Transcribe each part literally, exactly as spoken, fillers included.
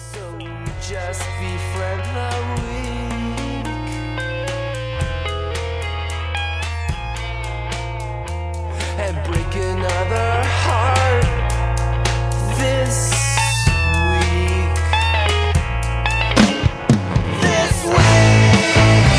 So we just befriend the weak and break another heart this week. This week.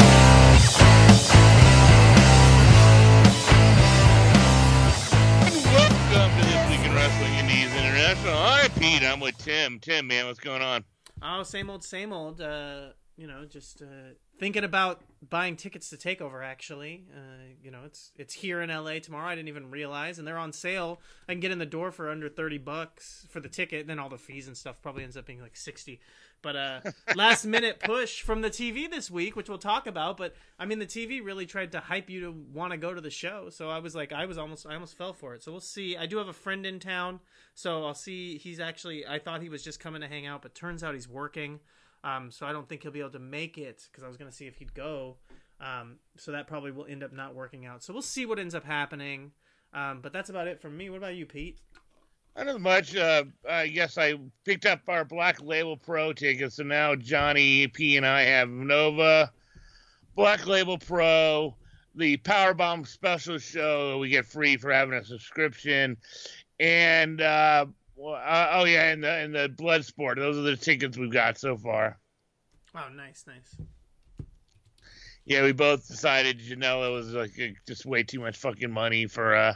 Welcome to This Week in Wrestling Indies International. Hi, Pete. I'm with Tim. Tim, man, what's going on? Oh, same old, same old. Uh, you know, just uh, thinking about buying tickets to Takeover. Actually, uh, you know, it's it's here in L A tomorrow. I didn't even realize, and they're on sale. I can get in the door for under thirty bucks for the ticket. Then all the fees and stuff probably ends up being like sixty. But uh, last minute push from the T V this week, which we'll talk about. But I mean, the T V really tried to hype you to want to go to the show. So I was like, I was almost, I almost fell for it. So we'll see. I do have a friend in town, so I'll see. He's actually, I thought he was just coming to hang out, but turns out he's working. Um, so I don't think he'll be able to make it because I was going to see if he'd go. Um, so that probably will end up not working out. So we'll see what ends up happening. Um, but that's about it from me. What about you, Pete? Not as much. Uh, I guess I picked up our Black Label Pro tickets, so now Johnny P and I have Nova, Black Label Pro, the Powerbomb special show we get free for having a subscription, and uh, well, uh, oh yeah, and the and the Bloodsport. Those are the tickets we've got so far. Oh, nice, nice. Yeah, we both decided, you know, it was like just way too much fucking money for uh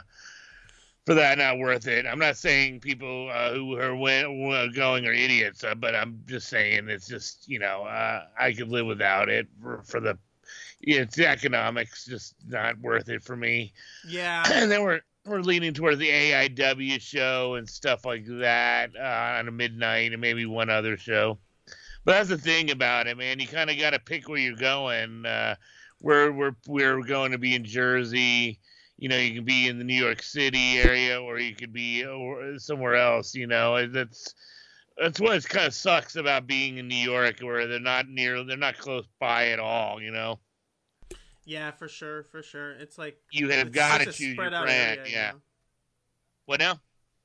for that, not worth it. I'm not saying people uh, who are w- going are idiots, uh, but I'm just saying it's just, you know, uh, I could live without it for, for the, yeah, it's the economics just not worth it for me. Yeah. And then we're we're leaning towards the A I W show and stuff like that uh, on a midnight and maybe one other show. But that's the thing about it, man. You kind of got to pick where you're going. Uh, we're we're we're going to be in Jersey. You know, you can be in the New York City area, or you could be or somewhere else. You know, that's that's what kind of sucks about being in New York, where they're not near, they're not close by at all. You know. Yeah, for sure, for sure. It's like You have it's got such to a choose your spread out friend. area, Yeah. You know? What now?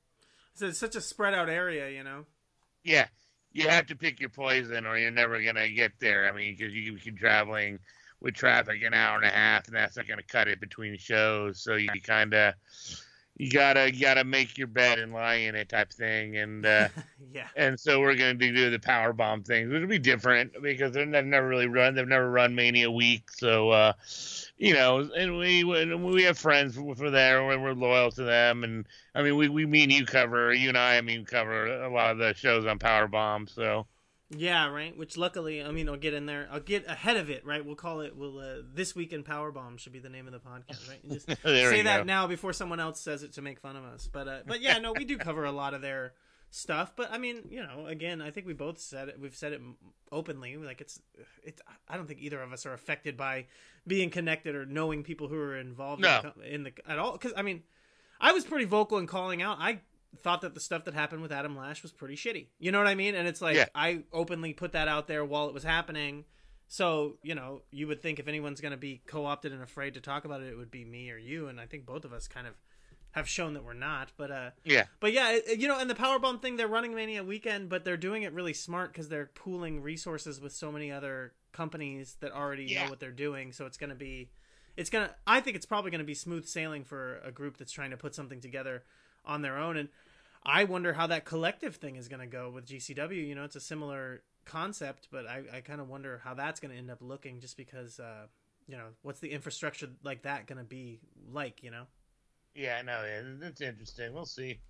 So it's such a spread out area, you know. Yeah, you have to pick your poison, or you're never gonna get there. I mean, because you keep traveling with traffic an hour and a half, and that's not going to cut it between shows. So you kind of, you gotta, you gotta make your bed and lie in it type thing. And, uh, yeah. And so we're going to do the power bomb thing, which will be different because they've never really run, they've never run Mania week. So, uh, you know, and we, we have friends for there and we're loyal to them. And I mean, we, we, me and you cover, you and I, I mean, cover a lot of the shows on Power Bomb. So, yeah, right. Which luckily, I mean, I'll get in there. I'll get ahead of it, right? We'll call it. We'll uh, This Week in Powerbomb should be the name of the podcast, right? And just say that go. now before someone else says it to make fun of us. But uh, but yeah, no, we do cover a lot of their stuff. But I mean, you know, again, I think we both said it. We've said it openly. Like it's it. I don't think either of us are affected by being connected or knowing people who are involved no. in, the, in the at all. Because I mean, I was pretty vocal in calling out. I. thought that the stuff that happened with Adam Lash was pretty shitty. You know what I mean? And it's like, yeah. I openly put that out there while it was happening. So, you know, you would think if anyone's going to be co-opted and afraid to talk about it, it would be me or you. And I think both of us kind of have shown that we're not. But, uh, yeah. But yeah, you know, and the Powerbomb thing, they're running Mania weekend, but they're doing it really smart because they're pooling resources with so many other companies that already yeah. know what they're doing. So it's going to be, it's going to, I think it's probably going to be smooth sailing for a group that's trying to put something together on their own. And I wonder how that collective thing is going to go with G C W. You know, it's a similar concept, but I, I kind of wonder how that's going to end up looking just because, uh, you know, what's the infrastructure like that going to be like, you know? Yeah, I know. Yeah, that's interesting. We'll see.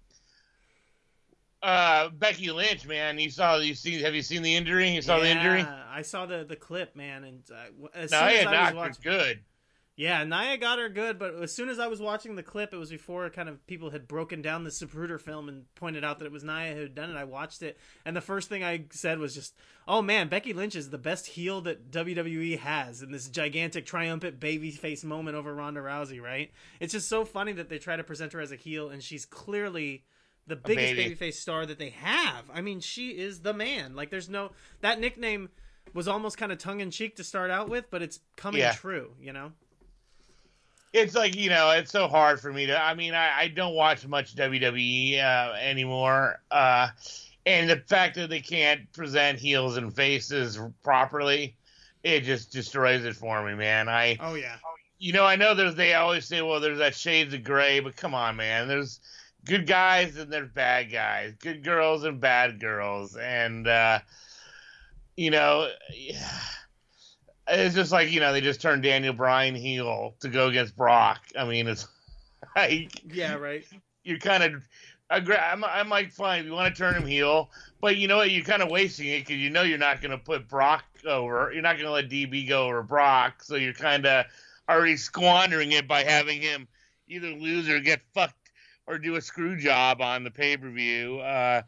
Uh, Becky Lynch, man, you saw, you see, have you seen the injury? You saw yeah, the injury? I saw the, the clip, man. And uh, as no, soon yeah, as I was watching, good. Yeah, Nia got her good, but as soon as I was watching the clip, it was before kind of people had broken down the Zapruder film and pointed out that it was Nia who had done it. I watched it, and the first thing I said was just, oh man, Becky Lynch is the best heel that W W E has in this gigantic, triumphant babyface moment over Ronda Rousey, right? It's just so funny that they try to present her as a heel, and she's clearly the biggest baby. babyface star that they have. I mean, she is the man. Like, there's no... That nickname was almost kind of tongue-in-cheek to start out with, but it's coming yeah. true, you know? It's like, you know, it's so hard for me to, I mean, I, I don't watch much W W E uh, anymore. Uh, And the fact that they can't present heels and faces properly, it just destroys it for me, man. I, Oh yeah. you know, I know there's they always say, well, there's that shades of gray, but come on, man. There's good guys and there's bad guys, good girls and bad girls, and uh, you know, it's just like you know they just turned Daniel Bryan heel to go against Brock. I mean, it's like Yeah, right. you're kind of. I'm, I'm like, fine, you want to turn him heel, but you know what? You're kind of wasting it because you know you're not going to put Brock over. You're not going to let D B go over Brock, so you're kind of already squandering it by having him either lose or get fucked or do a screw job on the pay per view. Uh,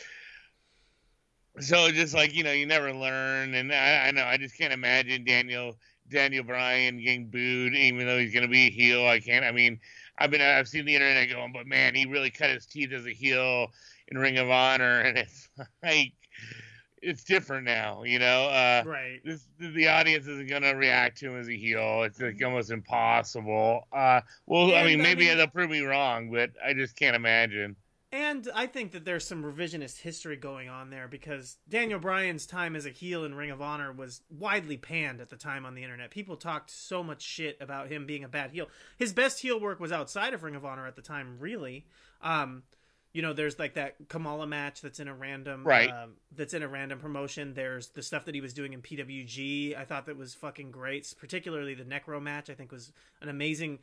so just like you know, you never learn, and I, I know I just can't imagine Daniel Daniel Bryan getting booed, even though he's going to be a heel. I can't. I mean. I've been I've seen the internet going, but man, he really cut his teeth as a heel in Ring of Honor, and it's like it's different now, you know. Uh, Right. This the audience isn't gonna react to him as a heel. It's like almost impossible. Uh, well, And, I mean, I maybe mean- they'll prove me wrong, but I just can't imagine. And I think that there's some revisionist history going on there because Daniel Bryan's time as a heel in Ring of Honor was widely panned at the time on the internet. People talked so much shit about him being a bad heel. His best heel work was outside of Ring of Honor at the time, really. Um, you know, there's like that Kamala match that's in a random Right. um, that's in a random promotion. There's the stuff that he was doing in P W G. I thought that was fucking great. Particularly the Necro match, I think was an amazing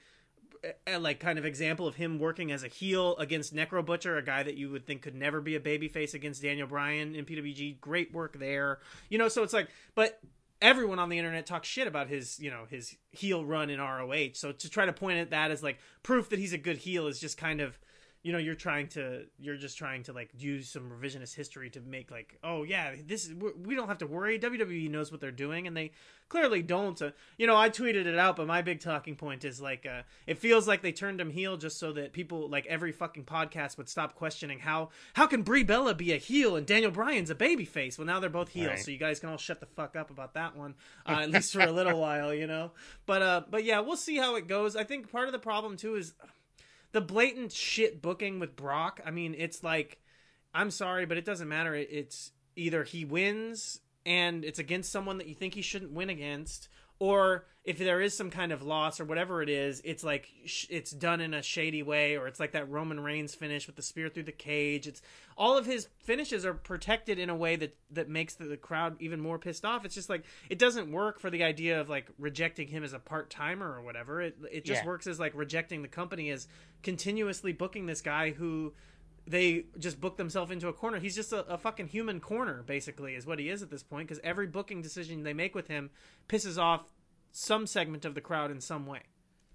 a, like kind of example of him working as a heel against Necro Butcher, a guy that you would think could never be a babyface against Daniel Bryan in P W G. Great work there, you know. So it's like, but everyone on the internet talks shit about his, you know, his heel run in R O H. So to try to point at that as like proof that he's a good heel is just kind of, you know, you're trying to, you're just trying to like use some revisionist history to make like, oh yeah, this is, we don't have to worry. W W E knows what they're doing, and they clearly don't. So, you know, I tweeted it out, but my big talking point is like, uh, it feels like they turned him heel just so that people, like every fucking podcast, would stop questioning how how can Brie Bella be a heel and Daniel Bryan's a babyface. Well, now they're both heels, Right. so you guys can all shut the fuck up about that one, uh, at least for a little while, you know. But uh, but yeah, we'll see how it goes. I think part of the problem too is the blatant shit booking with Brock. I mean, it's like, I'm sorry, but it doesn't matter. It, it's either he wins and it's against someone that you think he shouldn't win against, or if there is some kind of loss or whatever it is, it's like sh- it's done in a shady way, or it's like that Roman Reigns finish with the spear through the cage. It's all of his finishes are protected in a way that that makes the, the crowd even more pissed off. It's just like it doesn't work for the idea of like rejecting him as a part-timer or whatever. It it just Yeah. works as like rejecting the company as continuously booking this guy who they just book themselves into a corner. He's just a, a fucking human corner, basically, is what he is at this point, because every booking decision they make with him pisses off some segment of the crowd in some way.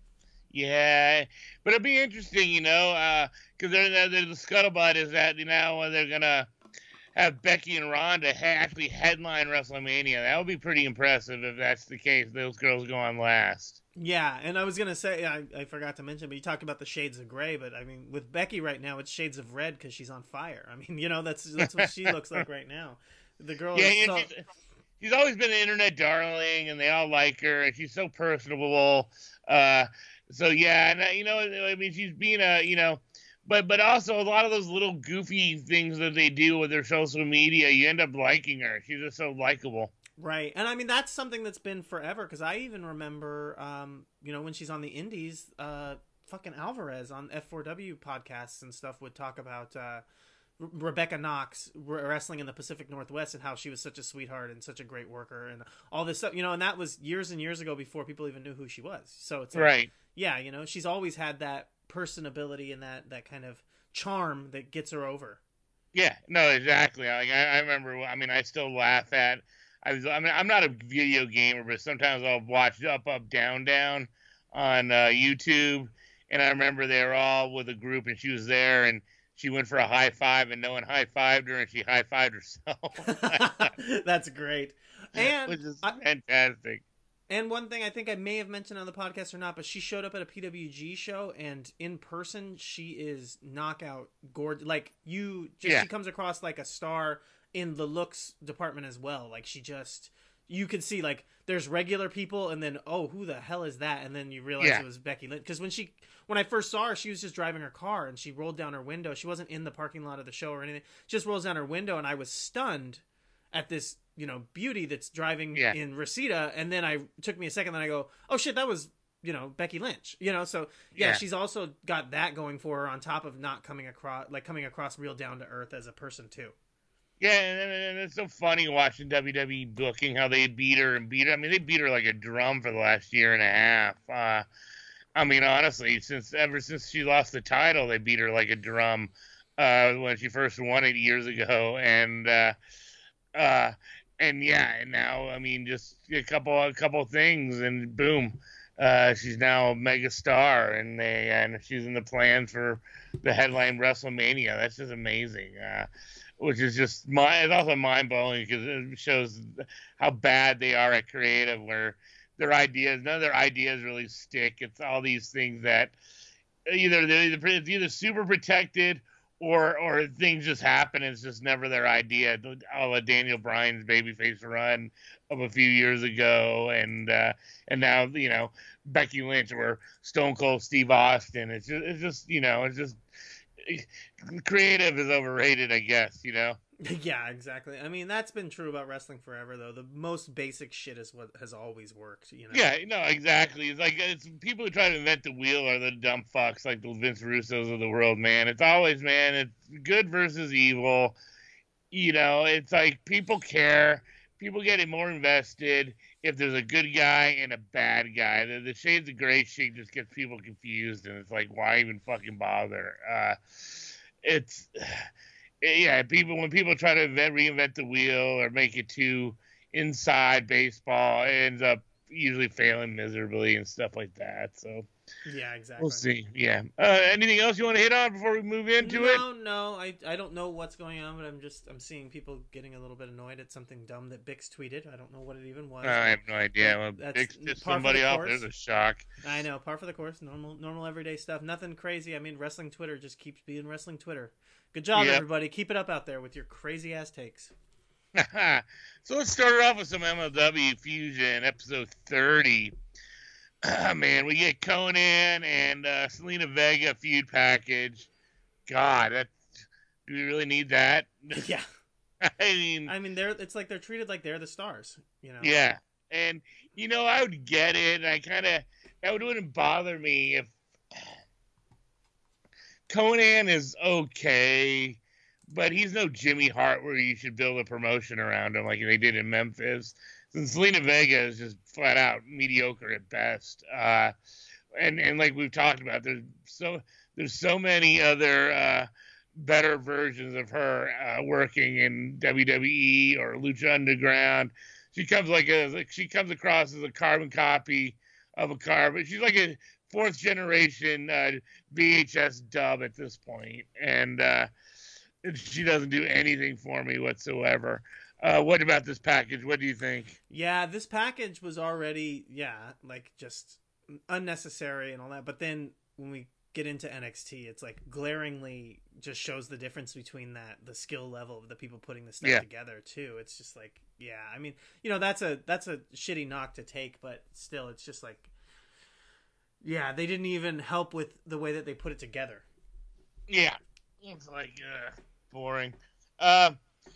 Yeah, but it'll be interesting, you know, because they're, they're, the scuttlebutt is that you know they're gonna have Becky and Ronda ha- actually headline WrestleMania. That would be pretty impressive if that's the case. Those girls go on last. Yeah, and I was gonna say I, I forgot to mention, but you talked about the shades of gray. But I mean, with Becky right now, it's shades of red because she's on fire. I mean, you know, that's that's what she looks like right now. The girl Yeah, is yeah, so, she's, she's always been an internet darling, and they all like her, and she's so personable. Uh, so yeah, and uh, you know, I mean, she's being a you know. But but also a lot of those little goofy things that they do with their social media, you end up liking her. She's just so likable. right. And I mean, that's something that's been forever, because I even remember, um, you know, when she's on the Indies, uh, fucking Alvarez on F four W podcasts and stuff would talk about uh, Re- Rebecca Knox re- wrestling in the Pacific Northwest and how she was such a sweetheart and such a great worker and all this stuff, you know, and that was years and years ago before people even knew who she was. So it's like, Right. yeah, you know, she's always had that personability and that, that kind of charm that gets her over. Yeah, no, exactly. Like I, I remember. I mean, I still laugh at. I was. I mean, I'm not a video gamer, but sometimes I'll watch Up, Up, Down, Down on uh, YouTube, and I remember they were all with a group, and she was there, and she went for a high five, and no one high fived her, and she high fived herself, That's great. And which is I, fantastic. and one thing I think I may have mentioned on the podcast or not, but she showed up at a P W G show, and in person she is knockout gorgeous. Like you, just Yeah. she comes across like a star in the looks department as well. Like she just you could see like there's regular people, and then oh, who the hell is that? And then you realize Yeah. it was Becky Lynch. Because when she when I first saw her, she was just driving her car, and she rolled down her window. She wasn't in the parking lot of the show or anything. She just rolls down her window, and I was stunned at this, you know, beauty that's driving Yeah. in Reseda. And then I it took me a second, then I go, oh shit, that was, you know, Becky Lynch. You know, so yeah, Yeah. she's also got that going for her on top of not coming across like coming across real down to earth as a person too. Yeah, and, and it's so funny watching W W E booking how they beat her and beat her. I mean, they beat her like a drum for the last year and a half. Uh, I mean, honestly, since ever since she lost the title, they beat her like a drum uh, when she first won it years ago. And uh, uh, and yeah, and now I mean, just a couple a couple things, and boom, uh, she's now a mega star, and they and she's in the plans for the headline WrestleMania. That's just amazing. Uh, which is just my it's also mind blowing because it shows how bad they are at creative, where their ideas none of their ideas really stick. It's all these things that either they're either it's either super protected or or things just happen. It's just never their idea. All of Daniel Bryan's babyface run of a few years ago, and uh, and now you know Becky Lynch or Stone Cold Steve Austin. It's just it's just you know it's just. Creative is overrated, I guess, you know? Yeah, exactly. I mean, that's been true about wrestling forever, though. The most basic shit is what has always worked, you know? Yeah, no, exactly. It's like, it's people who try to invent the wheel are the dumb fucks, like the Vince Russos of the world, man. It's always, man, it's good versus evil. You know, it's like people care. People get more invested if there's a good guy and a bad guy. The, the shades of gray shit just gets people confused, and it's like, why even fucking bother? Uh, it's, yeah, people when people try to invent, reinvent the wheel or make it too inside baseball, it ends up usually failing miserably and stuff like that. So Yeah, exactly. we'll see. Yeah. Uh, anything else you want to hit on before we move into no, it? No, no. I, I don't know what's going on, but I'm just I'm seeing people getting a little bit annoyed at something dumb that Bix tweeted. I don't know what it even was. I have no idea. Well, That's Bix pissed par for somebody the off. course. There's a shock. I know, par for the course. Normal, normal everyday stuff. Nothing crazy. I mean, wrestling Twitter just keeps being wrestling Twitter. Good job, Yep. everybody. Keep it up out there with your crazy ass takes. So let's start it off with some M L W Fusion, episode thirty. Ah, man, we get Conan and uh, Selena Vega feud package. God, that do we really need that? Yeah. I mean, I mean, they're it's like they're treated like they're the stars. You know. yeah, and you know I would get it. And I kind of that would, wouldn't bother me if Conan is okay, but he's no Jimmy Hart where you should build a promotion around him like they did in Memphis. And Selena Vega is just flat out mediocre at best. Uh, and and like we've talked about, there's so there's so many other uh, better versions of her uh, working in W W E or Lucha Underground. She comes like a like she comes across as a carbon copy of a carbon. She's like a fourth generation uh, V H S dub at this point, and uh, she doesn't do anything for me whatsoever. Uh, what about this package? What do you think? Yeah, this package was already yeah like just unnecessary and all that. But then when we get into N X T, it's like glaringly just shows the difference between that the skill level of the people putting the stuff Yeah. together too. It's just like yeah, I mean you know that's a that's a shitty knock to take, but still it's just like yeah they didn't even help with the way that they put it together. Yeah, it's like uh, boring. Uh,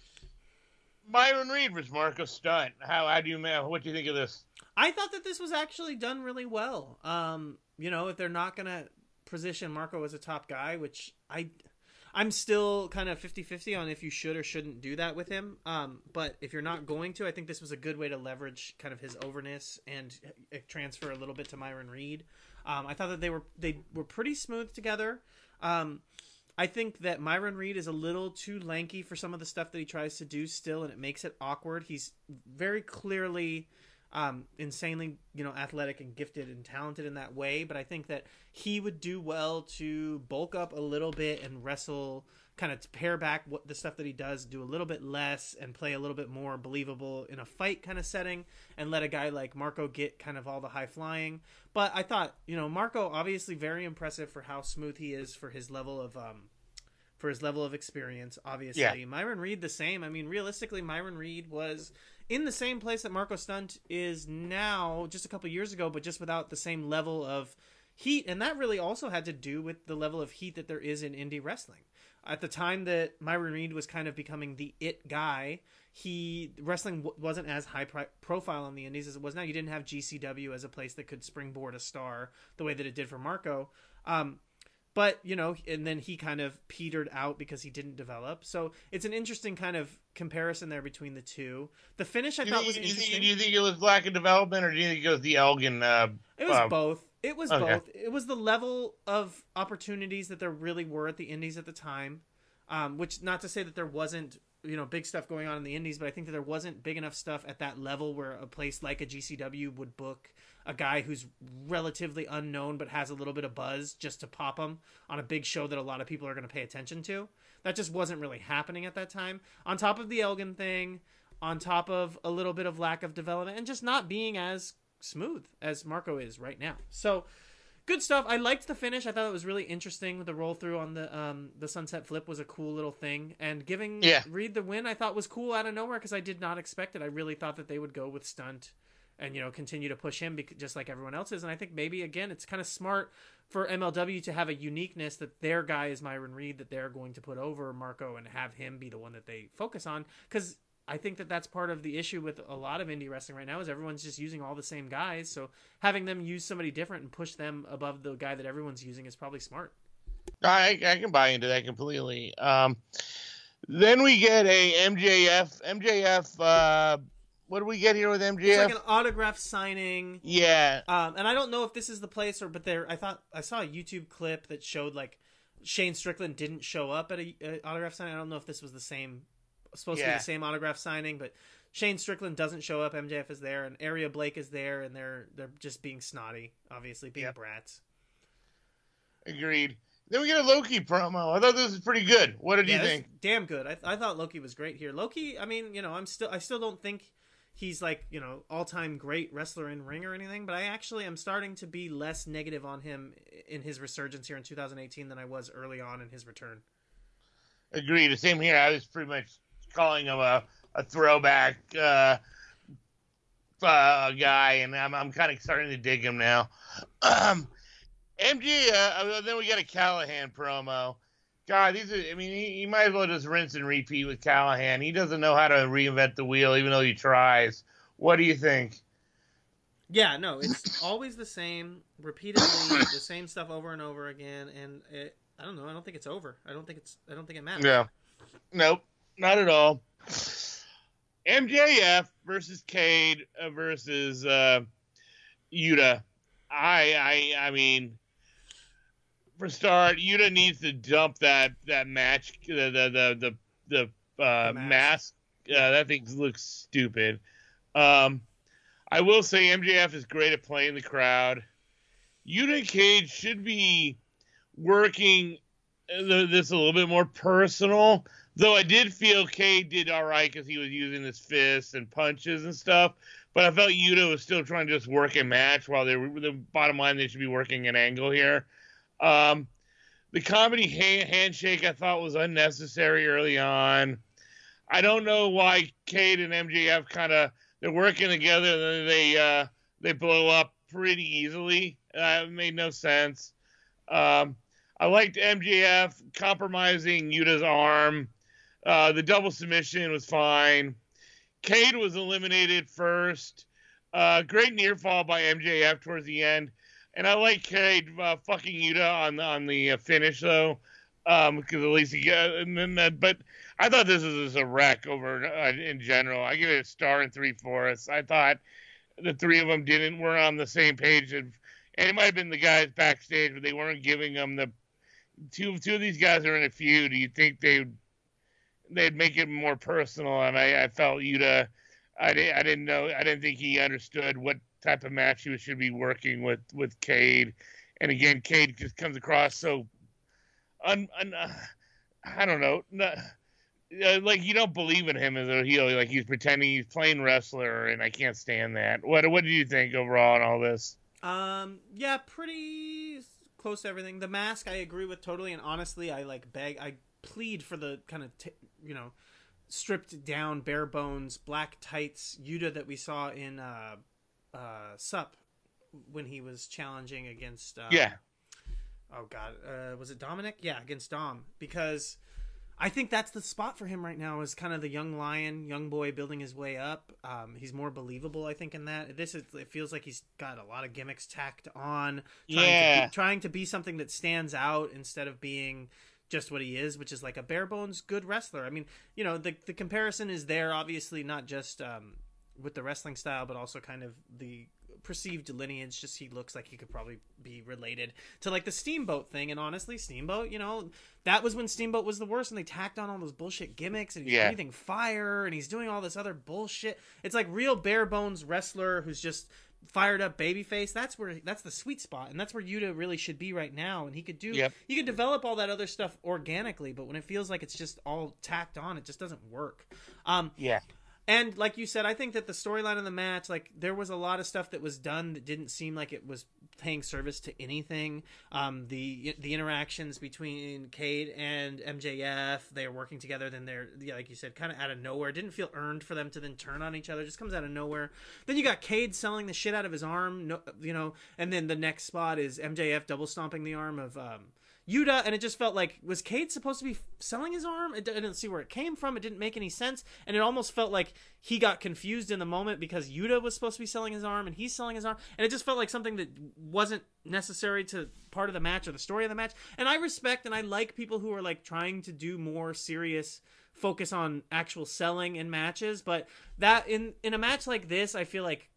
Myron Reed versus Marco Stunt. How how do you what do you think of this? I thought that this was actually done really well. Um, you know, if they're not gonna position Marco as a top guy, which I, I'm still kind of fifty-fifty on if you should or shouldn't do that with him. Um, but if you're not going to, I think this was a good way to leverage kind of his overness and uh, transfer a little bit to Myron Reed. Um, I thought that they were they were pretty smooth together. Um, I think that Myron Reed is a little too lanky for some of the stuff that he tries to do still, and it makes it awkward. He's very clearly um, insanely, you know, athletic and gifted and talented in that way, but I think that he would do well to bulk up a little bit and wrestle, kind of pare back what the stuff that he does, do a little bit less and play a little bit more believable in a fight kind of setting, and let a guy like Marco get kind of all the high flying. But I thought, you know, Marco obviously very impressive for how smooth he is for his level of um, for his level of experience, obviously. Yeah. Myron Reed, the same. I mean, realistically, Myron Reed was in the same place that Marco Stunt is now just a couple years ago, but just without the same level of heat. And that really also had to do with the level of heat that there is in indie wrestling. At the time that Myron Reed was kind of becoming the it guy, he wrestling w- wasn't as high pri- profile on the indies as it was now. You didn't have G C W as a place that could springboard a star the way that it did for Marco. Um, But, you know, and then he kind of petered out because he didn't develop. So it's an interesting kind of comparison there between the two. The finish I Do thought you, was think, do, you interesting. think, do you think it was lack of development, or do you think it was the Elgin? Uh, It was uh, both. It was okay. both. It was the level of opportunities that there really were at the indies at the time. Um, which, not to say that there wasn't, you know, big stuff going on in the indies, but I think that there wasn't big enough stuff at that level where a place like a G C W would book a guy who's relatively unknown but has a little bit of buzz just to pop him on a big show that a lot of people are going to pay attention to. That just wasn't really happening at that time. On top of the Elgin thing, on top of a little bit of lack of development, and just not being as smooth as Marco is right now. So, good stuff. I liked the finish. I thought it was really interesting. The roll through on the um, the sunset flip was a cool little thing. And giving Yeah. Reed the win I thought was cool out of nowhere because I did not expect it. I really thought that they would go with Stunt and, you know, continue to push him because, just like everyone else is. And I think maybe, again, it's kind of smart for M L W to have a uniqueness that their guy is Myron Reed, that they're going to put over Marco and have him be the one that they focus on. Because I think that that's part of the issue with a lot of indie wrestling right now is everyone's just using all the same guys. So having them use somebody different and push them above the guy that everyone's using is probably smart. I I can buy into that completely. Um, then we get a M J F. M J F. Uh, what do we get here with M J F? It's like an autograph signing. Yeah. Um, and I don't know if this is the place or, but there, I thought I saw a YouTube clip that showed like Shane Strickland didn't show up at a, a autograph signing. I don't know if this was the same, supposed to Yeah. be the same autograph signing, but Shane Strickland doesn't show up. M J F is there, and Aria Blake is there, and they're they're just being snotty, obviously being Yep. brats. Agreed. Then we get a Loki promo. I thought this was pretty good. What did Yeah, you this think? is damn good. I I thought Loki was great here. Loki, I mean, you know, I'm still I still don't think he's like, you know, all-time great wrestler in ring or anything, but I actually am starting to be less negative on him in his resurgence here in two thousand eighteen than I was early on in his return. Agreed. The same here. I was pretty much calling him a, a throwback uh, uh, guy, and I'm I'm kind of starting to dig him now. Um, M G, uh, then we got a Callahan promo. God, these are, I mean, he, he might as well just rinse and repeat with Callahan. He doesn't know how to reinvent the wheel, even though he tries. What do you think? Yeah, no, it's always the same, repeatedly the same stuff over and over again, and it, I don't know. I don't think it's over. I don't think it's. I don't think it matters. Yeah. Nope, not at all. M J F versus Cade uh, versus uh, Yuta. I, I, I mean, for start, Yuta needs to dump that that match, the the the the, the, uh, The mask. mask. Uh, that thing looks stupid. Um, I will say M J F is great at playing the crowd. Yuta and Cage should be working this a little bit more personal, though I did feel Cade did all right because he was using his fists and punches and stuff, but I felt Yuta was still trying to just work a match while they were, the bottom line, they should be working an angle here. Um, the comedy ha- handshake I thought was unnecessary early on. I don't know why Cade and M J F kind of, they're working together and then they, uh, they blow up pretty easily. Uh, it made no sense. Um, I liked M J F compromising Yuta's arm. Uh, the double submission was fine. Cade was eliminated first. Uh, great near fall by M J F towards the end. And I like Cade uh, fucking Yuta on the, on the uh, finish, though, because um, at least he got. And then, uh, but I thought this was just a wreck over uh, in general. I give it a star and three fourths. I thought the three of them didn't were on the same page, and, and it might have been the guys backstage, but they weren't giving them the. Two two of these guys are in a feud. You think they'd they'd make it more personal? And I, I felt Yuta, I, di- I didn't know, I didn't think he understood what type of match he should be working with with Cade. And again, Cade just comes across so, un, un uh, I don't know, not, uh, like you don't believe in him as a heel. Like he's pretending he's playing wrestler, and I can't stand that. What what do you think overall on all this? Um, yeah, pretty close to everything. The mask, I agree with totally, and honestly, I like beg. I plead for the kind of t- you know stripped down, bare bones, black tights Yuta that we saw in uh, uh, Sup when he was challenging against. Um, yeah. Oh God, uh, was it Dominic? Yeah, against Dom, because I think that's the spot for him right now. Is kind of the young lion, young boy building his way up. Um, he's more believable, I think, in that. This is. It feels like he's got a lot of gimmicks tacked on, trying yeah, to be, trying to be something that stands out instead of being just what he is, which is like a bare bones good wrestler. I mean, you know, the the comparison is there, obviously, not just um, with the wrestling style, but also kind of the perceived lineage. Just he looks like he could probably be related to like the Steamboat thing. And honestly, Steamboat, you know, that was when Steamboat was the worst, and they tacked on all those bullshit gimmicks, and he's yeah. breathing fire, and he's doing all this other bullshit. It's like real bare bones wrestler who's just fired up babyface. That's where that's the sweet spot, and that's where Yuta really should be right now. And he could do yep. he could develop all that other stuff organically, but when it feels like it's just all tacked on, it just doesn't work. Um, yeah. And like you said, I think that the storyline of the match, like there was a lot of stuff that was done that didn't seem like it was paying service to anything. Um, the the interactions between Cade and M J F, they are working together. Then they're, yeah, like you said, kind of out of nowhere. It didn't feel earned for them to then turn on each other. It just comes out of nowhere. Then you got Cade selling the shit out of his arm, no, you know. And then the next spot is M J F double stomping the arm of um, Yuta, and it just felt like, was Cade supposed to be selling his arm? I didn't see where it came from. It didn't make any sense, and it almost felt like he got confused in the moment because Yuta was supposed to be selling his arm, and he's selling his arm, and it just felt like something that wasn't necessary to part of the match or the story of the match. And I respect and I like people who are like trying to do more serious focus on actual selling in matches, but that in in a match like this, I feel like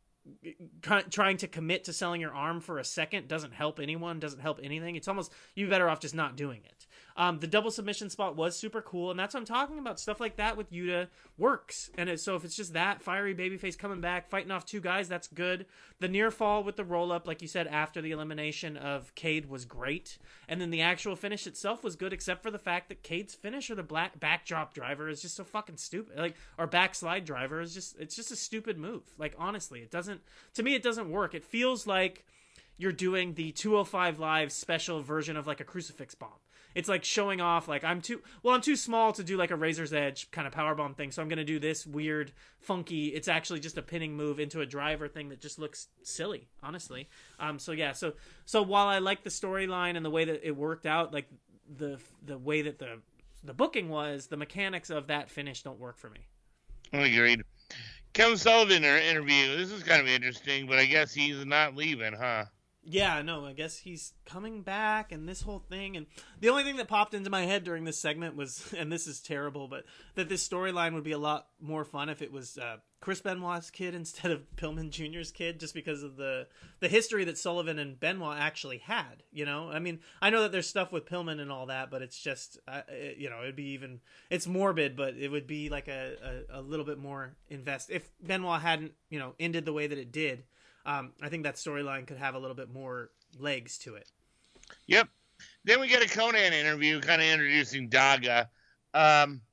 trying to commit to selling your arm for a second doesn't help anyone, doesn't help anything. It's almost, you're better off just not doing it. Um, the double submission spot was super cool, and that's what I'm talking about. Stuff like that with Yuta works. And it, so if it's just that fiery babyface coming back, fighting off two guys, that's good. The near fall with the roll up, like you said, after the elimination of Cade was great. And then the actual finish itself was good, except for the fact that Cade's finish, or the black backdrop driver, is just so fucking stupid. Like, or backslide driver is just, it's just a stupid move. Like, honestly, it doesn't, to me, it doesn't work. It feels like you're doing the two oh five Live special version of like a crucifix bomb. It's like showing off, like, I'm too, well, I'm too small to do like a Razor's Edge kind of powerbomb thing, so I'm going to do this weird, funky, it's actually just a pinning move into a driver thing that just looks silly, honestly. Um, so yeah, so, so while I like the storyline and the way that it worked out, like, the, the way that the, the booking was, the mechanics of that finish don't work for me. Agreed. Kevin Sullivan interview, this is kind of interesting, but I guess he's not leaving, huh? Yeah, no, I guess he's coming back and this whole thing. And the only thing that popped into my head during this segment was, and this is terrible, but that this storyline would be a lot more fun if it was uh, Chris Benoit's kid instead of Pillman Junior's kid, just because of the, the history that Sullivan and Benoit actually had, you know? I mean, I know that there's stuff with Pillman and all that, but it's just, uh, it, you know, it'd be even, it's morbid, but it would be like a, a, a little bit more invest. If Benoit hadn't, you know, ended the way that it did, Um, I think that storyline could have a little bit more legs to it. Yep. Then we get a Conan interview, kind of introducing Daga. Um,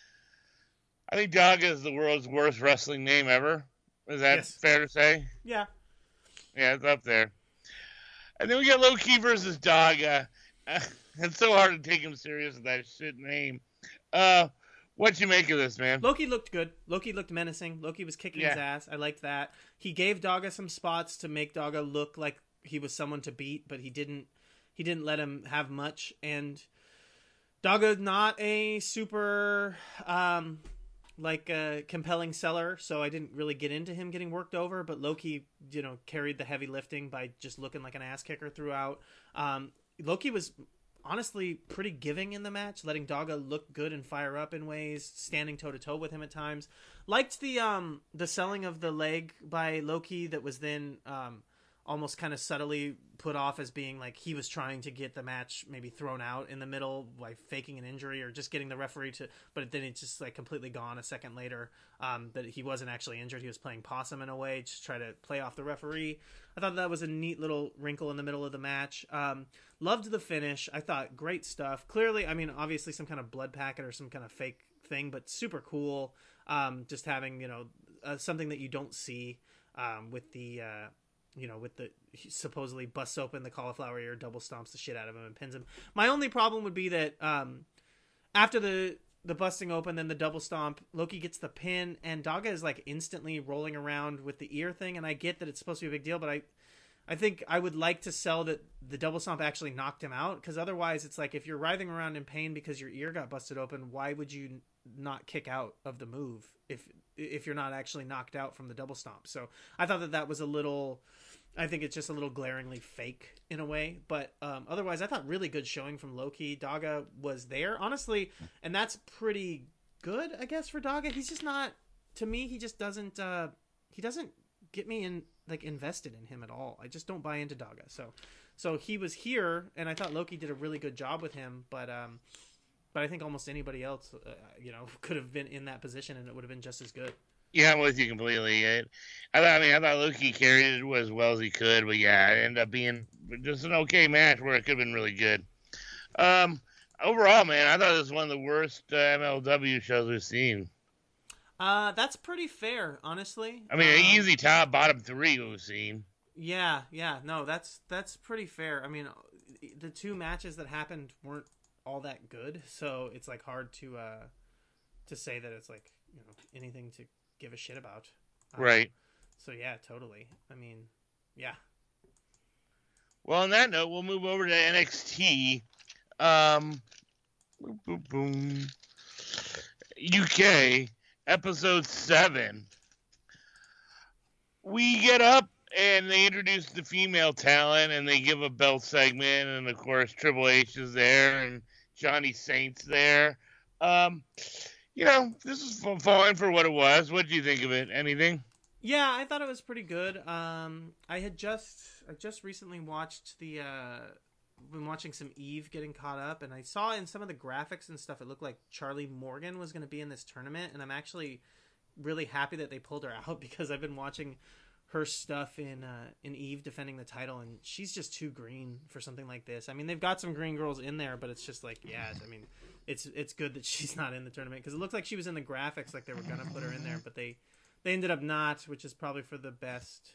I think Daga is the world's worst wrestling name ever. Is that yes. fair to say? Yeah. Yeah, it's up there. And then we get Low Ki versus Daga. Uh, it's so hard to take him serious with that shit name. Uh, What'd you make of this, man? Loki looked good. Loki looked menacing. Loki was kicking yeah. his ass. I liked that. He gave Daga some spots to make Daga look like he was someone to beat, but he didn't. He didn't let him have much. And Daga's not a super um, like a compelling seller, so I didn't really get into him getting worked over. But Loki, you know, carried the heavy lifting by just looking like an ass kicker throughout. Um, Loki was honestly pretty giving in the match, letting Daga look good and fire up in ways, standing toe to toe with him at times. Liked the um the selling of the leg by Loki that was then um almost kind of subtly put off as being like he was trying to get the match maybe thrown out in the middle by faking an injury or just getting the referee to, but then it's just like completely gone a second later, um, that he wasn't actually injured. He was playing possum in a way to try to play off the referee. I thought that was a neat little wrinkle in the middle of the match. Um, loved the finish. I thought great stuff. Clearly, I mean, obviously some kind of blood packet or some kind of fake thing, but super cool. Um, just having, you know, uh, something that you don't see, um, with the, uh, you know, with the he supposedly busts open the cauliflower ear, double stomps the shit out of him and pins him. My only problem would be that, um, after the the busting open, then the double stomp, Loki gets the pin, and Daga is like instantly rolling around with the ear thing. And I get that it's supposed to be a big deal, but I, I think I would like to sell that the double stomp actually knocked him out, because otherwise it's like if you're writhing around in pain because your ear got busted open, why would you not kick out of the move if if you're not actually knocked out from the double stomp? So I thought that that was a little. I think it's just a little glaringly fake in a way, but um, otherwise I thought really good showing from Loki. Daga was there, honestly, and that's pretty good, I guess, for Daga. He's just not, to me, he just doesn't, uh, he doesn't get me in, like, invested in him at all. I just don't buy into Daga. So, so he was here, and I thought Loki did a really good job with him, but, um, but I think almost anybody else, uh, you know, could have been in that position and it would have been just as good. Yeah, I'm with you completely. It, I thought, I mean, I thought Loki carried it as well as he could, but yeah, it ended up being just an okay match where it could have been really good. Um, overall, man, I thought it was one of the worst uh, M L W shows we've seen. Uh, that's pretty fair, honestly. I mean, um, an easy top, bottom three we've seen. Yeah, yeah, no, that's that's pretty fair. I mean, the two matches that happened weren't all that good, so it's like hard to uh to say that it's like, you know, anything to give a shit about. Um, Right. So yeah, totally. I mean, yeah. Well, on that note, we'll move over to N X T. Um, boom, boom, boom. U K, episode seven. We get up and they introduce the female talent and they give a belt segment, and of course Triple H is there and Johnny Saint's there. Um, you know, this is fine for what it was. What did you think of it? Anything? Yeah, I thought it was pretty good. Um, I had just I just recently watched the uh, been watching some Eve, getting caught up, and I saw in some of the graphics and stuff it looked like Charlie Morgan was going to be in this tournament, and I'm actually really happy that they pulled her out, because I've been watching her stuff in uh, in Eve defending the title, and she's just too green for something like this. I mean, they've got some green girls in there, but it's just like, yeah, I mean, it's it's good that she's not in the tournament, because it looked like she was in the graphics, like they were gonna put her in there, but they they ended up not, which is probably for the best.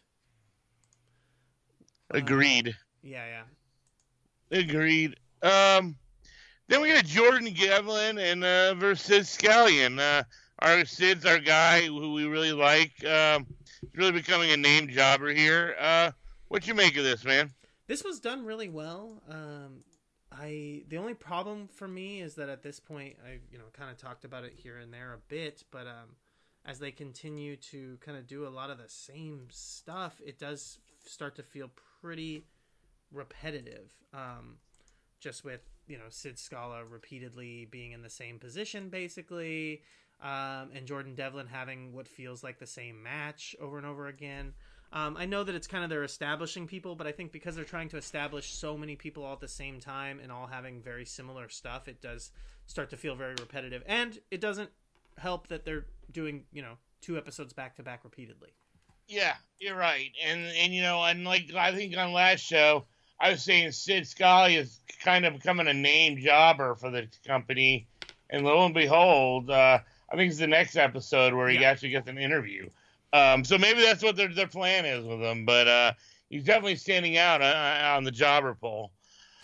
Agreed. Uh, yeah, yeah. Agreed. Um, then we got Jordan Devlin and uh, versus Scallion. Uh, our Sid's our guy who we really like. Um, he's really becoming a name jobber here. Uh, what you make of this, man? This was done really well. Um, I the only problem for me is that at this point, I you know kind of talked about it here and there a bit, but um, as they continue to kind of do a lot of the same stuff, it does start to feel pretty repetitive. Um, just with, you know, Sid Scala repeatedly being in the same position, basically, um, and Jordan Devlin having what feels like the same match over and over again. Um, I know that it's kind of they're establishing people, but I think because they're trying to establish so many people all at the same time and all having very similar stuff, it does start to feel very repetitive. And it doesn't help that they're doing, you know, two episodes back to back repeatedly. Yeah, you're right. And, and you know, and like I think on last show, I was saying Sid Scala is kind of becoming a name jobber for the company. And lo and behold, uh, I think it's the next episode where he yeah. actually gets an interview. Um, so maybe that's what their their plan is with him. But uh, he's definitely standing out uh, on the jobber poll.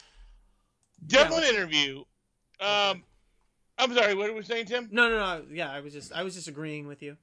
Devlin yeah, interview. Um, okay. I'm sorry, what were we saying, Tim? No, no, no. Yeah, I was just I was just agreeing with you.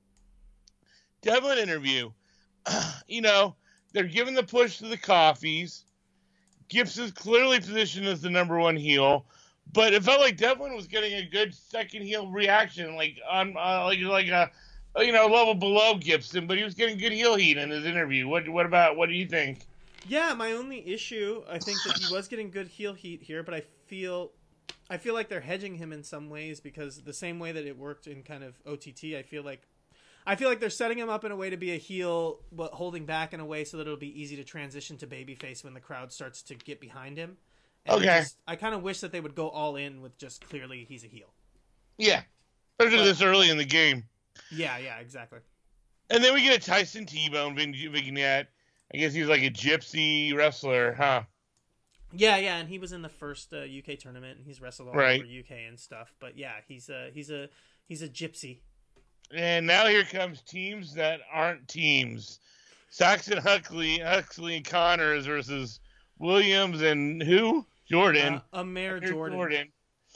Devlin interview. You know, they're giving the push to the Coffees. Gibbs is clearly positioned as the number one heel, but it felt like Devlin was getting a good second heel reaction, like on uh, like like a you know level below Gibson, but he was getting good heel heat in his interview. What what about what do you think? Yeah, my only issue, I think that he was getting good heel heat here, but I feel I feel like they're hedging him in some ways, because the same way that it worked in kind of O T T, I feel like I feel like they're setting him up in a way to be a heel, but holding back in a way so that it'll be easy to transition to babyface when the crowd starts to get behind him. And okay. I, just, I kind of wish that they would go all in with just clearly he's a heel. Yeah. Especially but, this early in the game. Yeah, yeah, exactly. And then we get a Tyson T-Bone vignette. I guess he's like a gypsy wrestler, huh? Yeah, yeah, and he was in the first uh, U K tournament, and he's wrestled all right. over U K and stuff. But yeah, he's a he's a he's a gypsy. And now here comes teams that aren't teams. Saxon Huxley, Huxley and Connors versus Williams and who? Jordan. Uh, Amir Jordan. Jordan.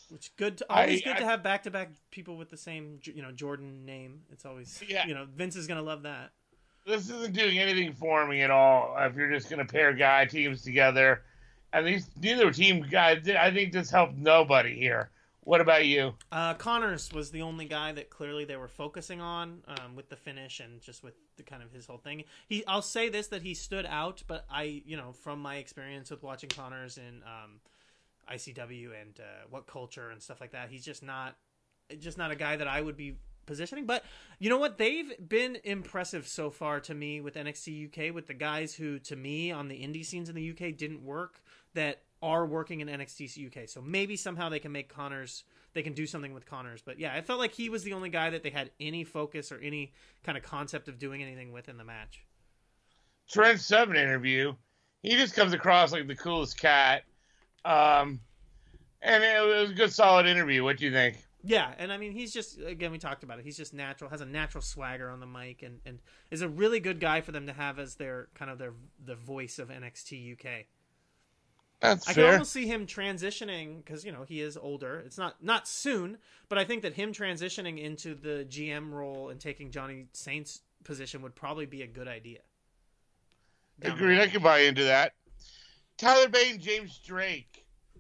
Which good, to, always I, good I, to have back to back people with the same, you know, Jordan name. It's always, yeah. you know, Vince is gonna love that. This isn't doing anything for me at all. If you're just going to pair guy teams together, and these neither team guys, I think this helped nobody here. What about you? Uh, Connors was the only guy that clearly they were focusing on um, with the finish and just with the kind of his whole thing. He, I'll say this, that he stood out, but I, you know, from my experience with watching Connors in um, I C W and uh, What Culture and stuff like that, he's just not, just not a guy that I would be positioning. But you know what? They've been impressive so far to me with N X T U K, with the guys who, to me, on the indie scenes in the U K didn't work, that are working in N X T U K. So maybe somehow they can make Connors, they can do something with Connors. But yeah, I felt like he was the only guy that they had any focus or any kind of concept of doing anything with in the match. Trent Seven interview, he just comes across like the coolest cat. Um, and it was a good, solid interview. What do you think? Yeah, and I mean, he's just, again, we talked about it, he's just natural, has a natural swagger on the mic, and, and is a really good guy for them to have as their, kind of their, the voice of N X T U K. That's I fair. can almost see him transitioning, because, you know, he is older. It's not, not soon, but I think that him transitioning into the G M role and taking Johnny Saint's position would probably be a good idea. Agreed, I can buy into that. Tyler Bate and James Drake.